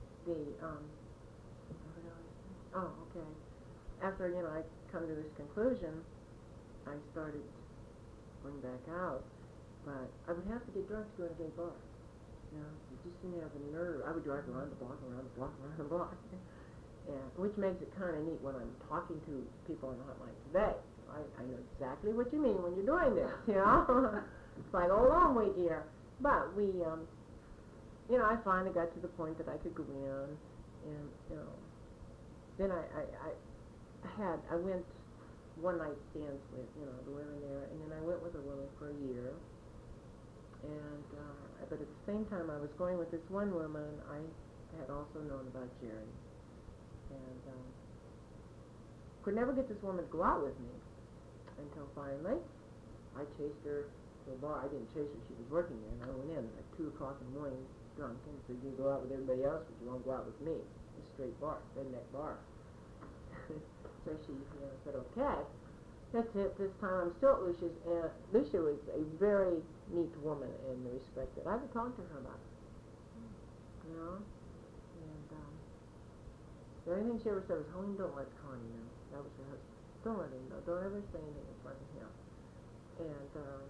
okay. After, you know, I come to this conclusion, I started going back out, but I would have to get drunk to go to a gay bar. You know, you just didn't have the nerve. I would drive around the block, around the block, around the block. And which makes it kind of neat when I'm talking to people on the hotline today. I know exactly what you mean when you're doing this, you know. It's like, oh, long wait here. But we, you know, I finally got to the point that I could go in, and, you know, then I went one-night stands with, the women there. And then I went with a woman for a year. And, but at the same time I was going with this one woman, I had also known about Jerry. And could never get this woman to go out with me until finally I chased her to a bar. I didn't chase her, she was working there, and I went in at 2 o'clock in the morning drunk and said, you can go out with everybody else, but you won't go out with me. A straight bar, redneck bar. So she said, okay. That's it. This time I'm still at Lucia's, and Lucia was a very neat woman in the respect that I would talk to her about it. And the only thing she ever said was, Helene, don't let Connie know. That was her husband. Don't let him know. Don't ever say anything in front of him. And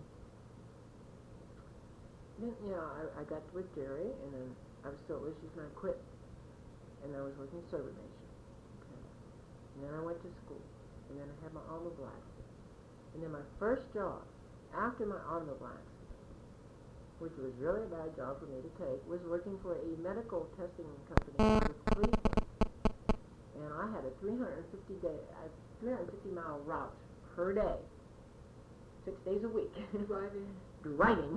then, I got with Jerry, and then I was still at Lucia's, and I quit. And I was working server nation. Okay. And then I went to school. And then I had my automobile accident. And then my first job, after my automobile accident, which was really a bad job for me to take, was working for a medical testing company out of Cleveland. And I had a 350-mile route per day, 6 days a week. Driving. Driving.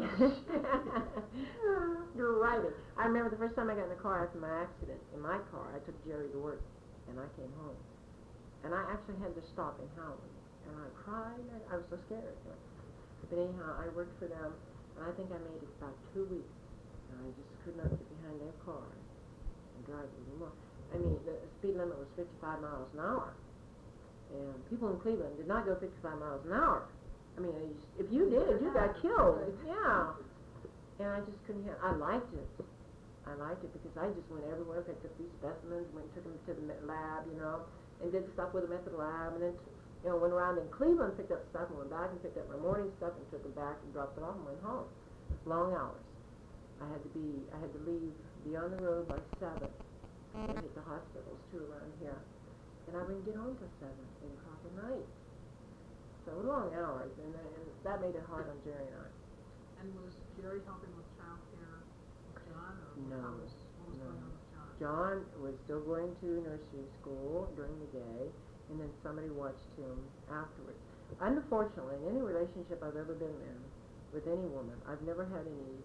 I remember the first time I got in the car after my accident. In my car, I took Jerry to work, and I came home. And I actually had to stop in Howland. And I cried. I was so scared. But anyhow, I worked for them, and I think I made it about 2 weeks. And I just could not get behind their car and drive a little more. I mean, the speed limit was 55 miles an hour. And people in Cleveland did not go 55 miles an hour. I mean, if you did, you got killed. Yeah. And I just couldn't I liked it. I liked it because I just went everywhere, picked up these specimens, took them to the lab, and did stuff with them at the lab, and then, went around in Cleveland, picked up stuff, and went back and picked up my morning stuff and took it back and dropped it off and went home. Long hours. I had to leave, be on the road by 7, and hit the hospitals too around here. And I wouldn't get home till 7, 8 o'clock at night. So long hours, and that made it hard on Jerry and I. And was Jerry helping with child care with John, or what was going on with John? John was still going to nursery school during the day, and then somebody watched him afterwards. Unfortunately, in any relationship I've ever been in with any woman, I've never had any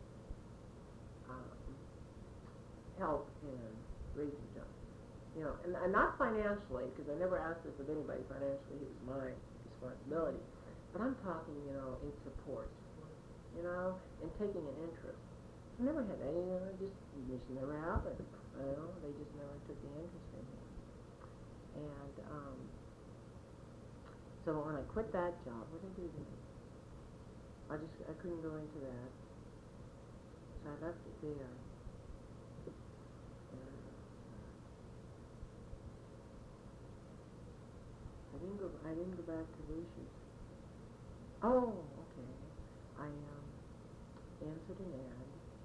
help in raising John. And not financially, because I never asked this of anybody financially. He was my responsibility. But I'm talking, in support, and taking an interest. I never had any, just never happened. They just never took the interest in him. And so when I quit that job, what did I do then? I couldn't go into that. So I left it there. I didn't go back to Lucia's. Oh, okay. I answered an ad.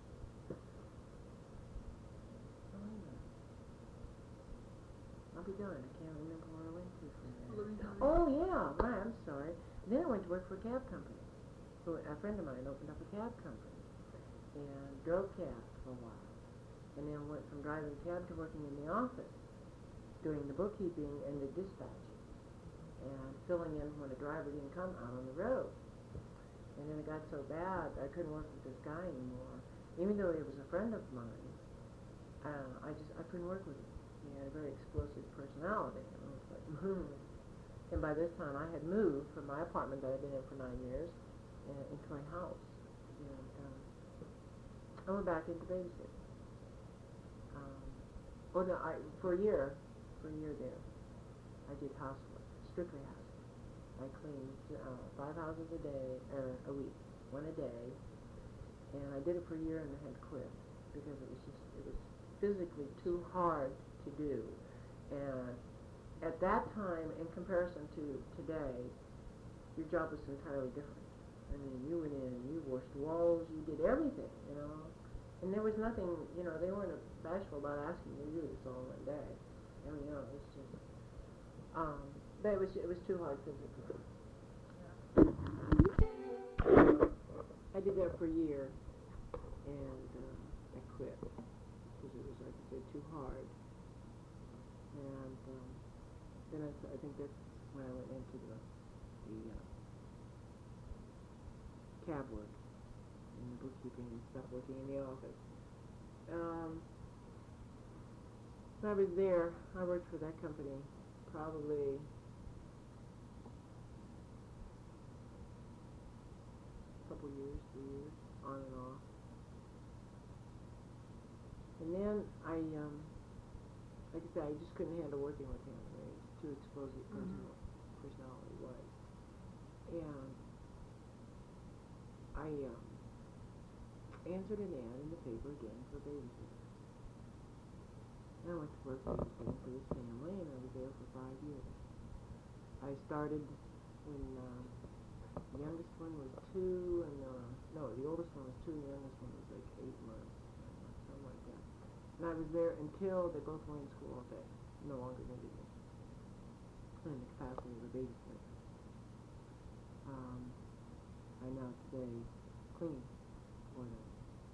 I'll be darned, I can't remember where I went to from there. Oh yeah, right, I'm sorry. Then I went to work for a cab company. So a friend of mine opened up a cab company and drove cabs for a while. And then went from driving cab to working in the office, doing the bookkeeping and the dispatching, and filling in when a driver didn't come out on the road. And then it got so bad I couldn't work with this guy anymore. Even though he was a friend of mine, I couldn't work with him. He had a very explosive personality. It's like, And by this time I had moved from my apartment that I'd been in for 9 years into a house. And I went back into babysitting. For a year there, I did housework, strictly housework. I cleaned 5 houses a week, 1 a day, and I did it for a year and I had to quit because it was physically too hard to do. And at that time, in comparison to today, your job was entirely different. I mean, you went in, you washed walls, you did everything, And there was nothing, they weren't bashful about asking you to do this all in a day. It was just, but it was too hard physically. I did that for a year, and I quit because it was, like I said, too hard. And then I think that's when I went into the cab work and the bookkeeping and stuff, working in the office. So I was there. I worked for that company probably a couple years, 3 years, on and off. And then like I said, I just couldn't handle working with him. He was too explosive personality-wise. And I answered an ad in the paper again for babysitter. And I went to work babysitting for this family, and I was there for 5 years. I started when the youngest one was 2, and the oldest one was 2, and the youngest one was like 8 months, something like that. And I was there until they both were in school all day, no longer needed me, in the capacity of a babysitter. I now today clean for them.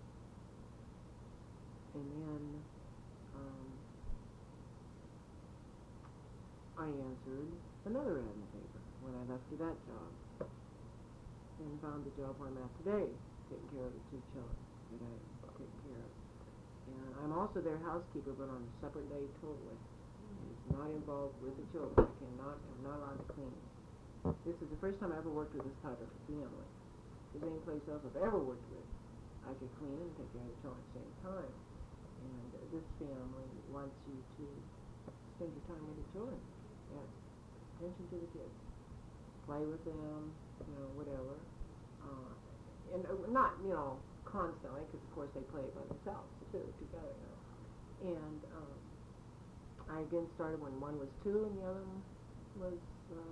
And then I answered another ad in the paper when I left that job, and found the job where I'm at today, taking care of the 2 children that I take care of. And I'm also their housekeeper, but on a separate day totally. It's not involved with the children. I'm not allowed to clean. This is the first time I ever worked with this type of family. There's any place else I've ever worked with, I could clean and take care of the children at the same time. And this family wants you to spend your time with the children. Yeah. Attention to the kids. Play with them, whatever. And not, constantly, because of course they play by themselves too, together, And I again started when one was 2 and the other one was, I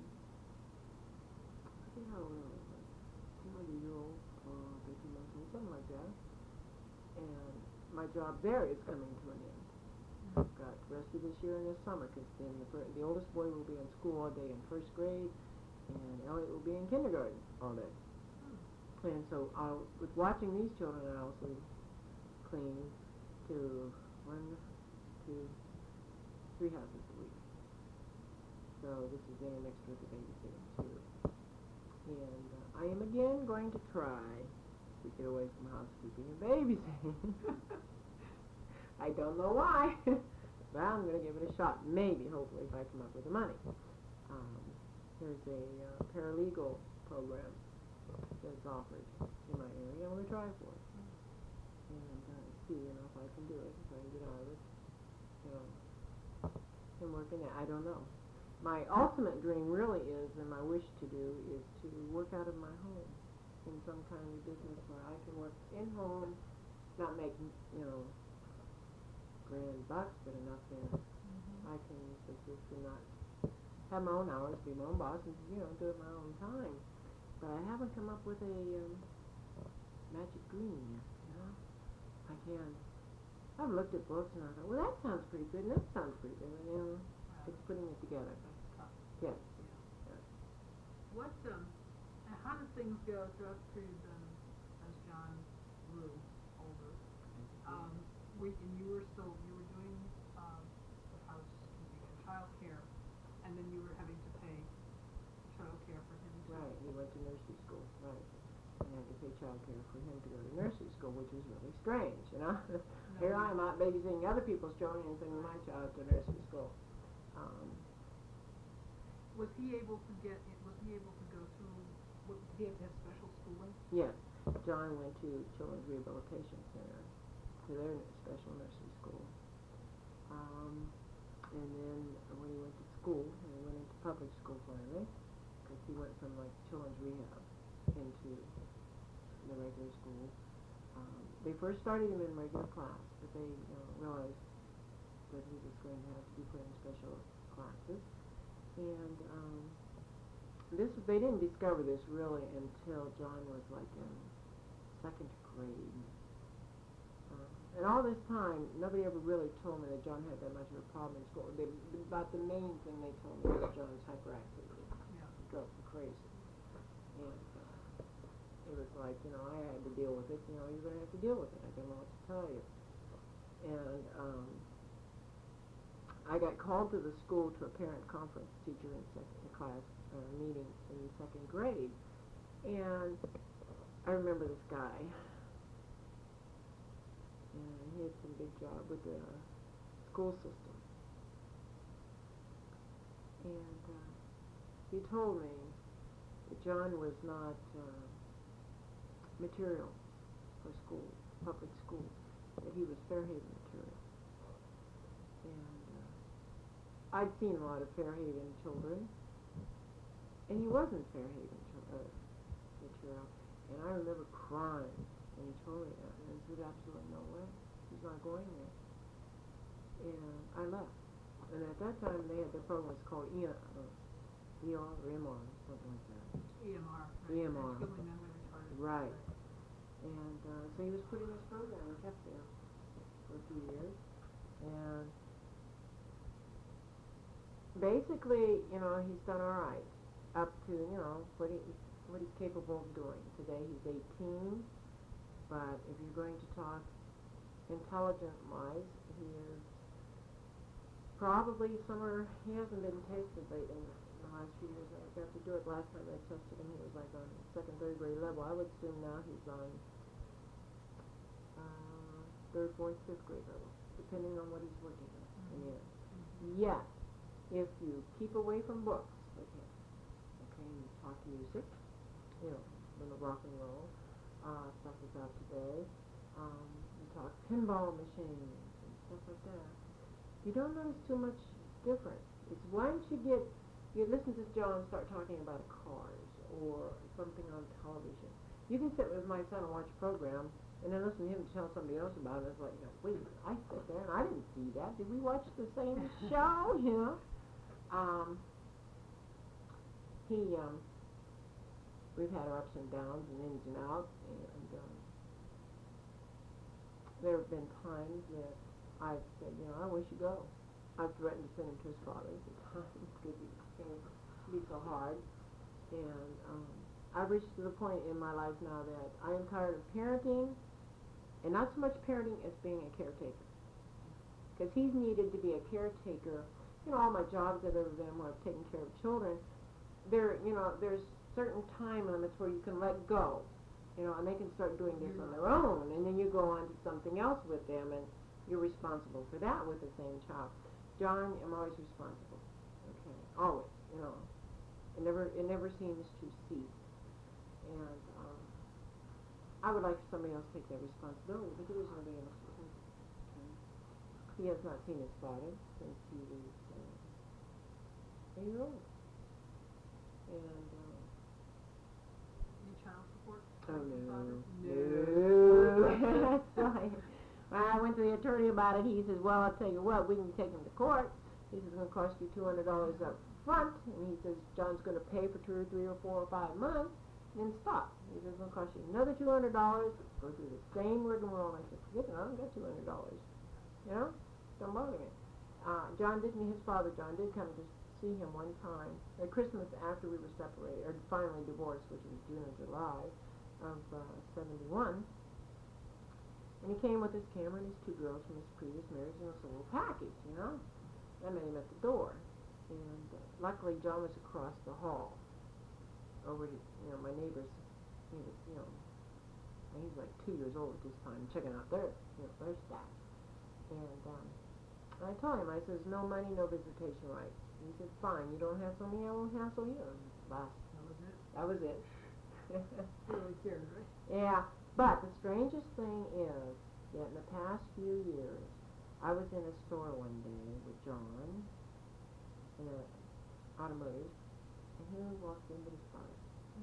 think how old I was, 200-year-old, 13 months old, something like that. And my job there is coming to an end. Got the rest of this year and this summer, because then the oldest boy will be in school all day in 1st grade, and Elliot will be in kindergarten all day. And so with watching these children, I also clean to 1, 2, 3 houses a week. So this is in mixed with the babysitting too. And I am again going to try to get away from housekeeping and babysitting. I don't know why, but I'm going to give it a shot. Maybe, hopefully, if I come up with the money. There's a paralegal program that's offered in my area. I'm going to try for it and see, if I can do it, if I can get out of it, and work in it. I don't know. My ultimate dream really is, and my wish to do, is to work out of my home in some kind of business where I can work in home, not making, grand bucks, but enough that I can subsist and not have my own hours, be my own boss, and do it my own time. But I haven't come up with a magic green yet. I can. I've looked at books and I thought, well, that sounds pretty good, and that sounds pretty good, and it's putting it together. Yes. What? How did things go throughout the period as John grew older? And you were doing the housekeeping and child care, and then you were having to pay child care for him too. Right, he went to nursery school, right. I had to pay child care for him to go to nursery school, which was really strange, Here I am out babysitting other people's children and sending my child to nursery school. Was he able to go through, did he have to have special schooling? Yes, John went to Children's Rehabilitation Center, to their special nursery school. And then when he went to school, he went into public school finally, because he went from children's rehab into the regular school. They first started him in regular class, but they realized that he was going to have to be put in special classes. And they didn't discover this really until John was in 2nd grade. And all this time, nobody ever really told me that John had that much of a problem in school. About the main thing they told me was John's hyperactivity. Yeah. He drove me crazy. And it was I had to deal with it. You're going to have to deal with it. I don't know what to tell you. And I got called to the school to a parent conference, teacher in class, meeting in second grade. And I remember this guy, and he had some big job with the school system. And he told me that John was not material for school, public school, that he was Fairhaven material. And I'd seen a lot of Fairhaven children, and he wasn't Fairhaven material. And I remember crying when he told me that, and I said, absolutely no way, he's not going there. And I left. And at that time, they had their programs called ER or MR, something like that. EMR. Right? EMR. Extremely mentally retarded. Right. And so he was put in this program and kept there for a few years. And basically, you know, he's done all right up to, you know, what he's capable of doing. Today he's 18, but if you're going to talk intelligent-wise, he is probably somewhere, he hasn't been tested lately in the last few years. I got to do it last time I tested him. He was like on second, third grade level. I would assume now he's on third, fourth, fifth grade level, depending on what he's working in. Yes, if you keep away from books with him, okay, and you talk music, you know, little rock and roll, stuff is out today, you talk pinball machines and stuff like that, you don't notice too much difference. It's once you listen to John start talking about cars or something on television. You can sit with my son and watch a program and then listen to him tell somebody else about it. It's like, wait, I sat there and I didn't see that. Did we watch the same show? You know? We've had our ups and downs and ins and outs, and there have been times that I've said, you know, I wish you go. I've threatened to send him to his father at times because it's going to be so hard. And I've reached to the point in my life now that I am tired of parenting, and not so much parenting as being a caretaker. Because he's needed to be a caretaker. You know, all my jobs that I've ever been where I've taken care of children, there's certain time limits where you can let go, you know, and they can start doing this on their own, and then you go on to something else with them, and you're responsible for that with the same child. John, I'm always responsible, okay, always, you know. It never seems to cease, and I would like somebody else to take that responsibility, but there is nobody else to take it. Okay? He has not seen his father since he was 8 years old, and Any child support? oh no. No. That's right. When I went to the attorney about it, he says, well, I'll tell you what, we can take him to court. He says, it's going to cost you $200 up front. And he says, John's going to pay for 2 or 3 or 4 or 5 months, and then stop. He says, it's going to cost you another $200, go through the same rigmarole. I said, forget it, I don't got $200. You know? Don't bother me. His father, John, did come to see him one time at Christmas after we were separated, or finally divorced, which was June or July of 71. And he came with his camera and his 2 girls from his previous marriage and this little package, you know. I met him at the door. And luckily John was across the hall over, my neighbors. He was, and he's like 2 years old at this time, checking out their staff. And I told him, I says, no money, no visitation rights. He said, fine, you don't hassle me, I won't hassle you. That was it? That was it. He really cared, right? Yeah, but the strangest thing is that in the past few years, I was in a store one day with John in an automotive, and he walked in with his father.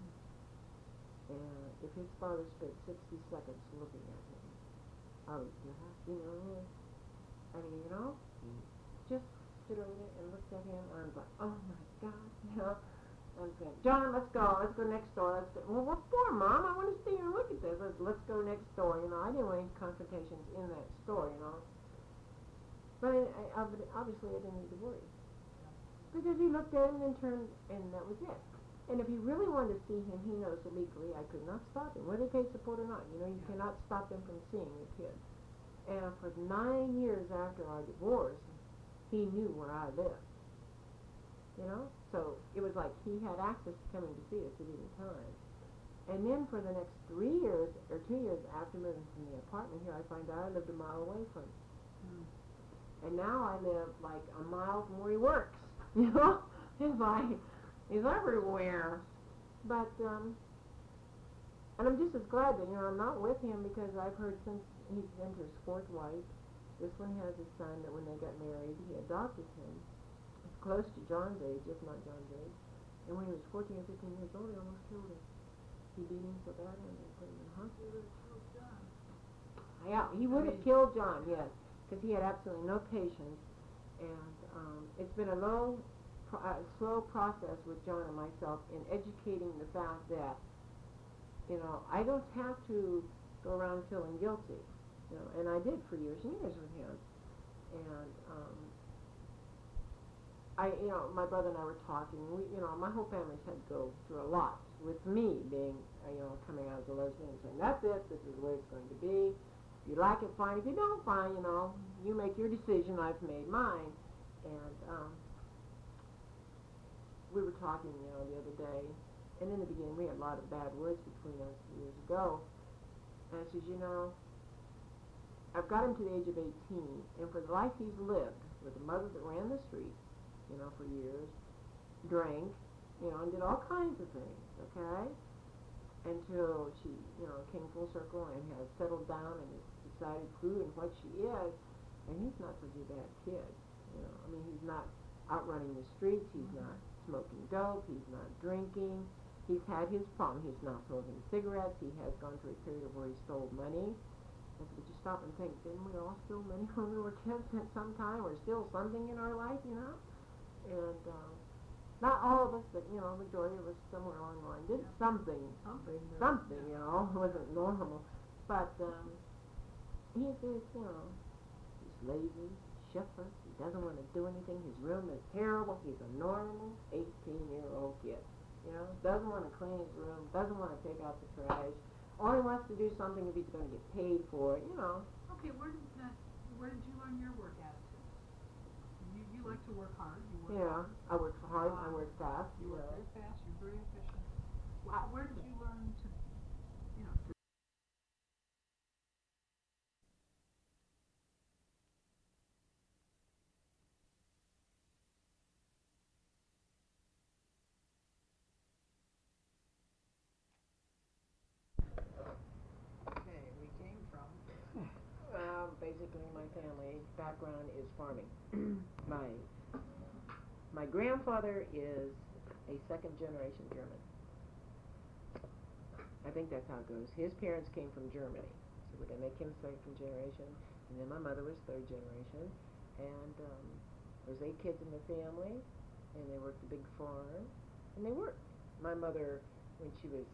And if his father spent 60 seconds looking at him, I would laugh, just stood over there and looked at him, and I was like, oh my God, I'm saying, John, let's go next door, Well, what for, Mom? I want to see you and look at this. Let's go next door, I didn't want any confrontations in that store, But obviously I didn't need to worry. Because he looked at him and turned, and that was it. And if he really wanted to see him, he knows that legally I could not stop him, whether they paid support or not. You cannot stop them from seeing your kid. And for 9 years after our divorce, he knew where I lived. So it was like he had access to coming to see us at any time. And then for the next 3 years, or 2 years after moving from the apartment here, I find out I lived a mile away from him. And now I live like a mile from where he works. You know? It's like, he's everywhere. But, and I'm just as glad that, I'm not with him, because I've heard since he's into his fourth wife, this one has a son that when they got married, he adopted him. It's close to John's age, if not John's age. And when he was 14 or 15 years old, he almost killed him. He beat him so bad when they put him in the hospital. Yeah, he would have killed John, yes, because he had absolutely no patience. And it's been a slow process with John and myself in educating the fact that, I don't have to go around feeling guilty, and I did for years and years with him. And my brother and I were talking. My whole family's had to go through a lot with me being, coming out as a lesbian and saying, that's it, this is the way it's going to be. If you like it, fine. If you don't, fine, you make your decision, I've made mine. And we were talking, the other day, and in the beginning we had a lot of bad words between us years ago. And I says, I've got him to the age of 18, and for the life he's lived, with a mother that ran the street, for years, drank, and did all kinds of things, okay? Until she, came full circle and has settled down and has decided who and what she is, and he's not such a bad kid, he's not outrunning the streets, he's not smoking dope, he's not drinking, he's had his problem, he's not smoking cigarettes, he has gone through a period of where he stole money. And so you stop and think, didn't we all steal money when we were kids at some time, or steal something in our life, And not all of us, but, majority of us somewhere along the line did something, wasn't normal. But he's he's lazy, shiftless, he doesn't want to do anything, his room is terrible, he's a normal 18-year-old kid. Doesn't want to clean his room, doesn't want to take out the trash, only wants to do something if he's going to get paid for it, Okay, where did you learn your work attitude? You like to work hard. I work hard, I work fast. You work very fast, you're very efficient. Where did you learn to, Okay, we came from... Basically, my family background is farming. My grandfather is a second-generation German. I think that's how it goes. His parents came from Germany, so we're going to make him second generation. And then my mother was third generation. And there was 8 kids in the family, and they worked a big farm, and they worked. My mother, when she was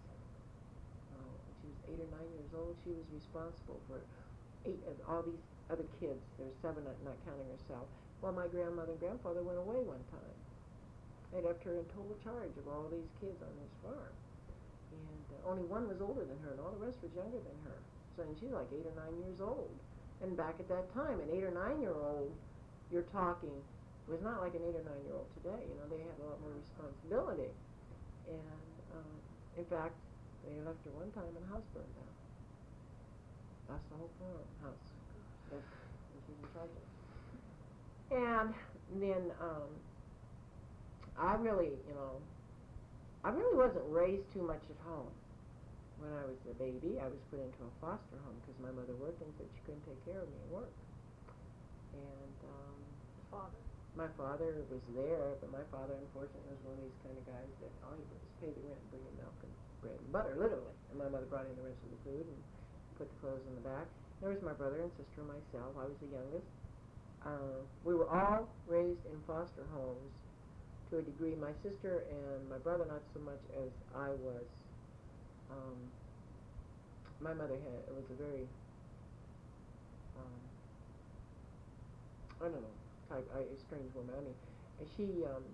8 or 9 years old, she was responsible for 8 of all these other kids. There's 7, not counting herself. Well, my grandmother and grandfather went away one time. They left her in total charge of all these kids on this farm. And only one was older than her, and all the rest was younger than her. So and she's like 8 or 9 years old. And back at that time, an 8 or 9-year-old, you're talking, was not like an 8 or 9-year-old today. They had a lot more responsibility. And in fact, they left her one time and the house burned down. That's the whole farm house that she was in charge of. And then I really wasn't raised too much at home. When I was a baby, I was put into a foster home because my mother worked and said she couldn't take care of me at work. And my father was there, but my father, unfortunately, was one of these kind of guys that all he did was pay the rent and bring in milk and bread and butter, literally. And my mother brought in the rest of the food and put the clothes in the back. There was my brother and sister and myself. I was the youngest. We were all raised in foster homes to a degree. My sister and my brother not so much as I was. My mother was a very, I don't know, a strange woman. And she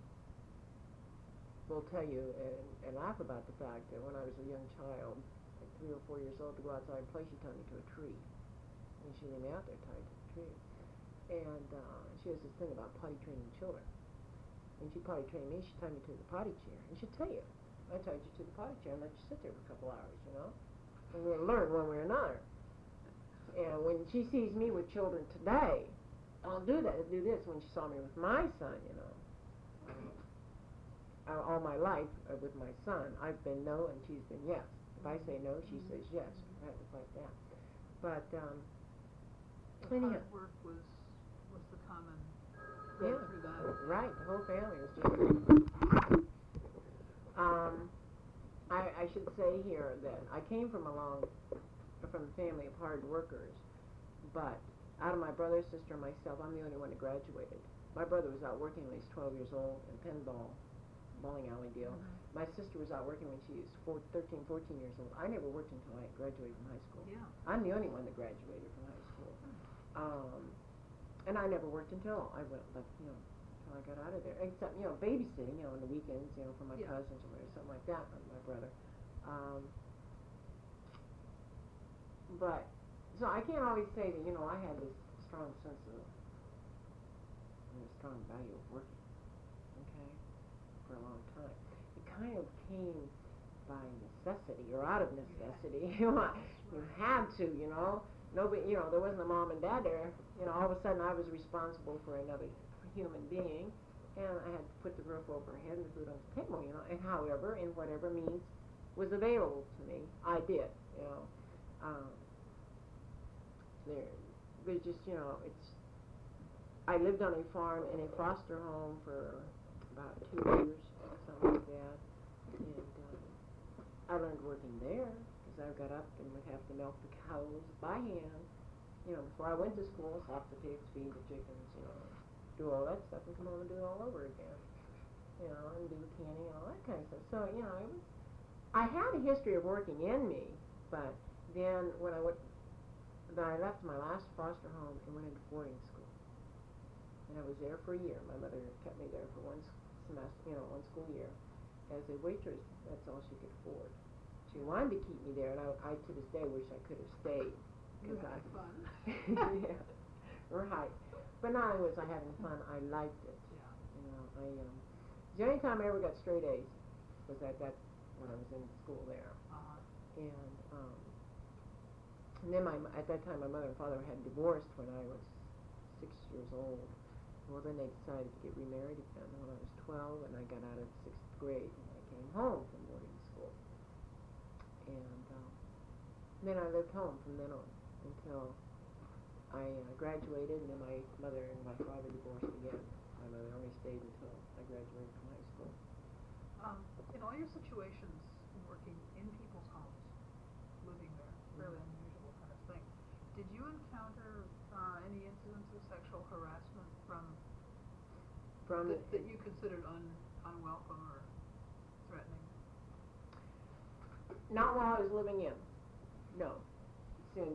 will tell you and laugh about the fact that when I was a young child, like 3 or 4 years old, to go outside and play, she tied me to a tree. And she laid me out there tied to the tree. And she has this thing about potty training children. and she'd potty train me, she'd tie me to the potty chair, and she'd tell you, I tied you to the potty chair and let you sit there for a couple hours, you know? And we're going to learn one way or another. And when she sees me with children today, I'll do that, I'll do this. When she saw me with my son, you know, all my life with my son, I've been no and she's been yes. If I say no, she says yes. Right, it's like that. But The anyhow, hard work was the common thread through that. right. The whole family was just. I should say here that I came from a family of hard workers, but out of my brother, sister, and myself, I'm the only one that graduated. My brother was out working when he was 12 years old in bowling alley deal. My sister was out working when she was 13, 14 years old. I never worked until I graduated from high school. Yeah. I'm the only one that graduated from high school. And I never worked until I until I got out of there. Except, babysitting, on the weekends, for my cousins or something like that, or my brother. But, so I can't always say that, I had this strong sense of, strong value of working, okay, for a long time. It kind of came by necessity, or out of necessity. You had to, nobody, there wasn't a mom and dad there. All of a sudden I was responsible for another human being, and I had to put the roof over her head and the food on the table, and however, in whatever means was available to me, I did, there's just, I lived on a farm in a foster home for about 2 years, something like that, and I learned working there, because I got up and would have to milk the cows by hand, before I went to school, slop the pigs, feed the chickens, do all that stuff, and come home and do it all over again, and do canning and all that kind of stuff. So, I had a history of working in me, but then when I left my last foster home and went into boarding school, and I was there for a year. My mother kept me there for one semester, one school year, as a waitress. That's all she could afford. She wanted to keep me there, and I to this day wish I could have stayed. You had fun. Yeah, right. But not only was I having fun, I liked it. Yeah. The only time I ever got straight A's was when I was in school there. And then at that time my mother and father had divorced when I was 6 years old. Well, then they decided to get remarried again when I was 12, and I got out of the 6th grade, and I came home from boarding school. And then I lived home from then on until I graduated, and then my mother and my father divorced again. My mother only stayed until I graduated from high school. In all your situations in working in people's homes, living there, fairly unusual kind of thing, did you encounter any incidents of sexual harassment that you considered unwelcome or threatening? Not while I was living in. No. Since,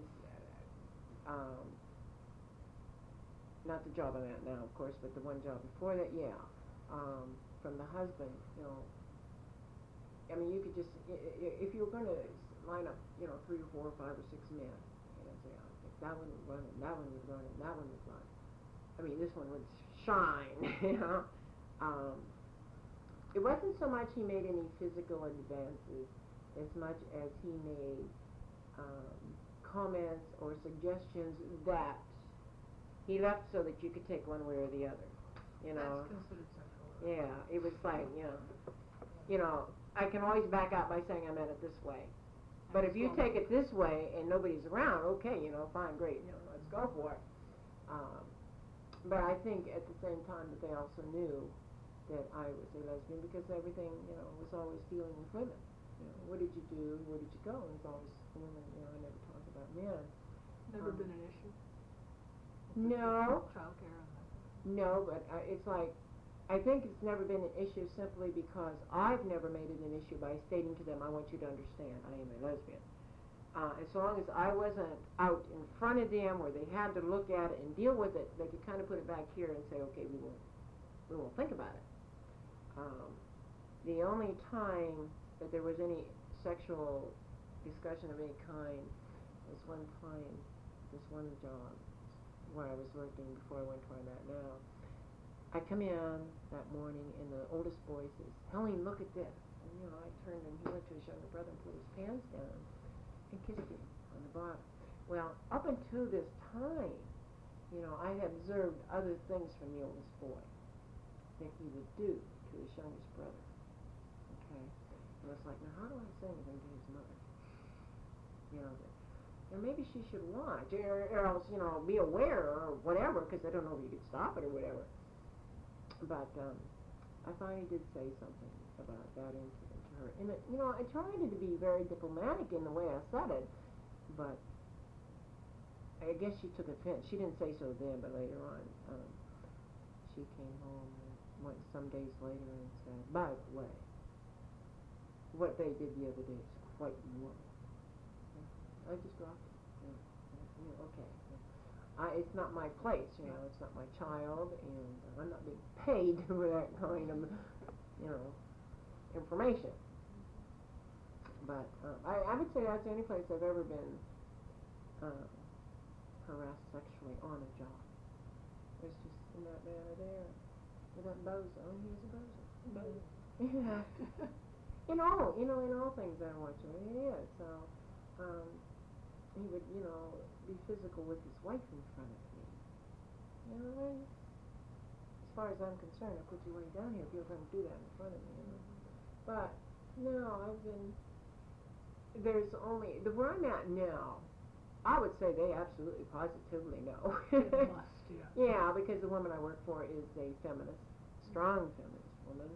not the job I'm at now, of course, but the one job before that, yeah. From the husband, I mean, you could just, if you were going to line up, 3 or 4 or 5 or 6 men, say, if that one would run, and that one would run, and that one would run. I mean, this one would shine, It wasn't so much he made any physical advances as much as he made comments or suggestions that he left so that you could take one way or the other. That's considered sexual harassment. Yeah, it was like, I can always back out by saying I meant it this way. But if you take it this way and nobody's around, okay, fine, great, let's go for it. But I think at the same time that they also knew that I was a lesbian because everything, was always dealing with women. What did you do? Where did you go? And it's always women, I never talked about men. Never been an issue? No. Childcare and that? No, but it's like, I think it's never been an issue simply because I've never made it an issue by stating to them, I want you to understand, I am a lesbian. As long as I wasn't out in front of them where they had to look at it and deal with it, they could kind of put it back here and say, okay, we won't think about it. The only time that there was any sexual discussion of any kind was one time, this one job where I was working before I went to where I'm at now. I I come in that morning, and the oldest boy says, "Helene, look at this." And, I turned, and he went to his younger brother and pulled his pants down and kissed him on the bottom. Well, up until this time, I had observed other things from the oldest boy that he would do to his youngest brother. Okay? And it's like, now how do I say anything to his mother? And maybe she should watch, or else, be aware or whatever, because I don't know if you could stop it or whatever. But I finally did say something about that incident to her. And, I tried to be very diplomatic in the way I said it, but I guess she took offense. She didn't say so then, but later on, she came home and went some days later and said, "By the way, what they did the other day is quite normal." I just dropped it. Okay. It's not my place, it's not my child, and I'm not being paid for that kind of, information. But I would say that's the only place I've ever been harassed sexually on a job. There's just in that manner there. With that bozo, and he's a bozo. Yeah. in all things I watch him, he is. So, he would, be physical with his wife in front of me. As far as I'm concerned, I put you way down here if you're going to do that in front of me. But, no, where I'm at now, I would say they absolutely, positively know. It must, yeah. Yeah, because the woman I work for is a feminist, strong feminist woman.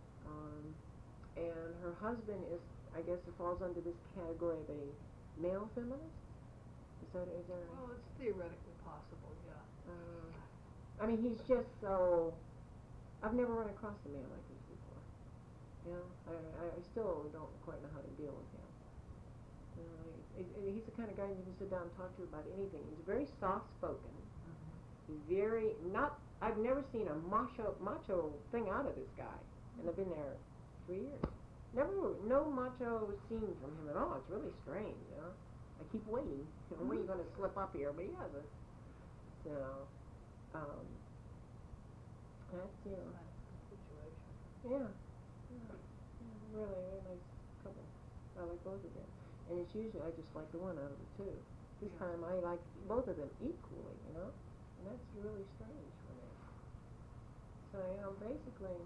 And her husband is, I guess it falls under this category of a male feminist? Is that Well, it's theoretically possible, yeah. I mean, he's just so... I've never run across a man like this before. I still don't quite know how to deal with him. He's the kind of guy you can sit down and talk to about anything. He's very soft-spoken. He's very not. I've never seen a macho thing out of this guy, and I've been there 3 years. No macho scene from him at all. It's really strange, I keep waiting. When are you going to slip up here? But he hasn't. So, that's Situation. Yeah. Really nice couple. I like both of them. And it's usually I just like the one out of the two. This time I like both of them equally, And that's really strange for me. So, basically,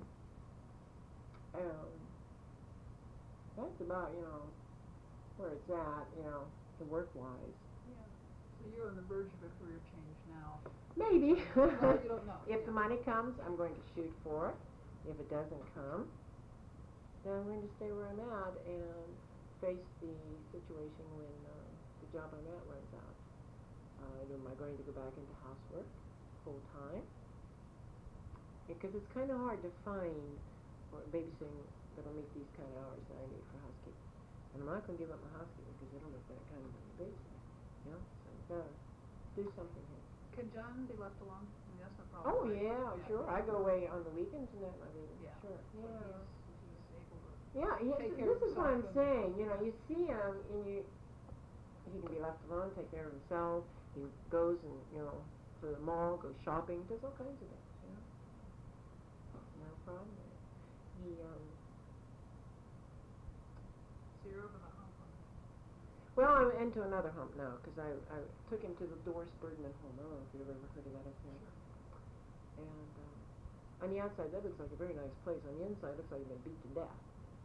that's about, where it's at, work-wise. Yeah. So you're on the verge of a career change now. Maybe. Well, you don't know. If the money comes, I'm going to shoot for it. If it doesn't come, then I'm going to stay where I'm at and face the situation when the job I'm at runs out. Am I going to go back into housework full time? Because it's kind of hard to find babysitting that'll meet these kind of hours that I need for housekeeping. And I'm not going to give up my housekeeping because I don't make that kind of money babysitting. So I've got to do something here. Can John be left alone? I mean, that's no problem. Oh, right? yeah, sure. I go away on the weekends and that, my baby. Yeah. Sure. Yeah. He's able to. Yeah, Take care of this is what I'm himself saying. You see him, and he can be left alone, take care of himself. He goes and to the mall, goes shopping, does all kinds of things. No problem with it. So you're over the hump on that. Well, I'm into another hump now because I took him to the Doris Birdman home. I don't know if you've ever heard of that up here. And on the outside, that looks like a very nice place. On the inside, it looks like you've been beat to death.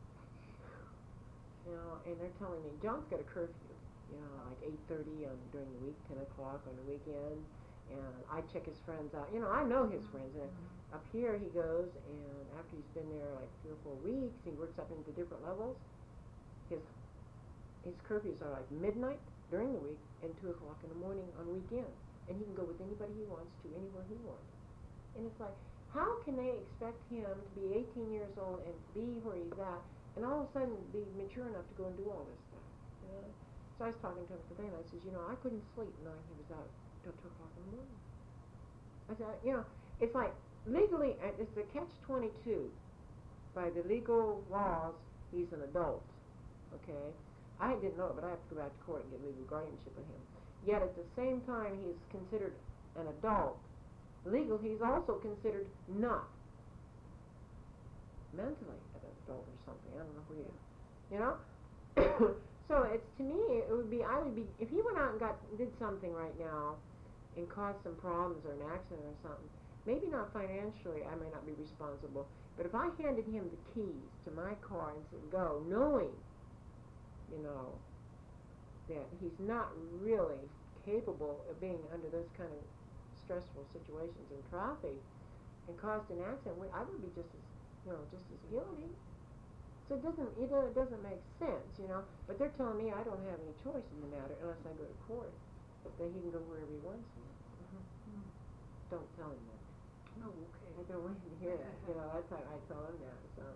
And they're telling me, John's got a curfew, like 8:30 during the week, 10 o'clock on the weekend, and I check his friends out. I know his friends, and up here he goes, and after he's been there like 3 or 4 weeks, he works up into different levels. His curfews are like midnight during the week and 2 o'clock in the morning on weekends, and he can go with anybody he wants to, anywhere he wants. And it's like, how can they expect him to be 18 years old and be where he's at, and all of a sudden be mature enough to go and do all this stuff? So I was talking to him today, and I says, I couldn't sleep knowing he was out till 2 o'clock in the morning. I said, it's like legally, it's a catch-22. By the legal laws, he's an adult. Okay, I didn't know it, but I have to go back to court and get legal guardianship of him. Yet at the same time, he's considered an adult legal, he's also considered not mentally an adult or something. I don't know who he is. You know? So it's, to me, it would be, I would be, if he went out and did something right now and caused some problems or an accident or something, maybe not financially, I may not be responsible, but if I handed him the keys to my car and said, go, knowing, you know, that he's not really capable of being under those kind of stressful situations in traffic and caused an accident, I would be just as, you know, just as guilty. So it doesn't make sense, you know. But they're telling me I don't have any choice in the matter unless I go to court. That he can go wherever he wants to. Mm-hmm. Don't tell him that. No, okay. I don't want him to hear that. You know, that's how I tell him that. So,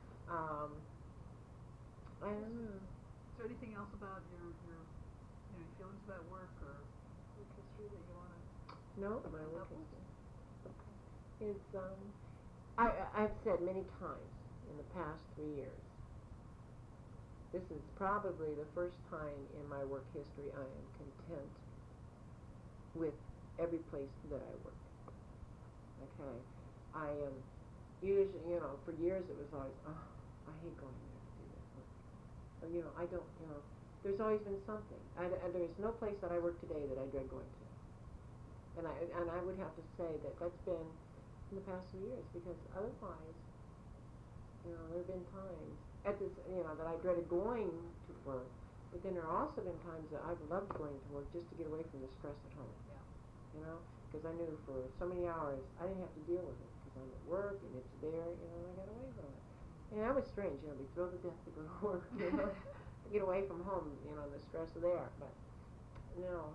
I don't know. Is there anything else about your feelings about work or work history that you want to? No, my work history is I've said many times in the past 3 years, this is probably the first time in my work history I am content with every place that I work. Okay, I am usually, you know, for years it was always, oh, I hate going there to do that work. Or, you know, I don't, you know, there's always been something. There's no place that I work today that I dread going to. And I would have to say that that's been in the past 2 years, because otherwise, you know, there have been times at this, you know, that I dreaded going to work, but then there have also been times that I've loved going to work just to get away from the stress at home. Yeah. You know, because I knew for so many hours I didn't have to deal with it because I'm at work and it's there, you know, and I got away from it. And that was strange, you know, be thrilled to death to go to work, you know, to get away from home, you know, the stress of there. But no,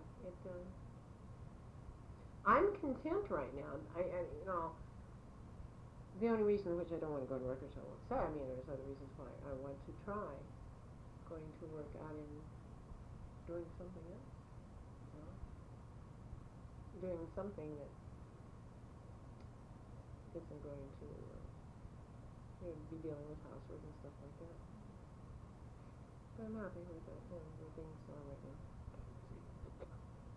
I'm content right now. I you know. The only reason which I don't want to go to work, which I won't say, I mean, there's other reasons why I want to try going to work out in doing something else, you know, doing something that isn't going to, you know, be dealing with housework and stuff like that. But I'm happy with that, you know, where things are right now.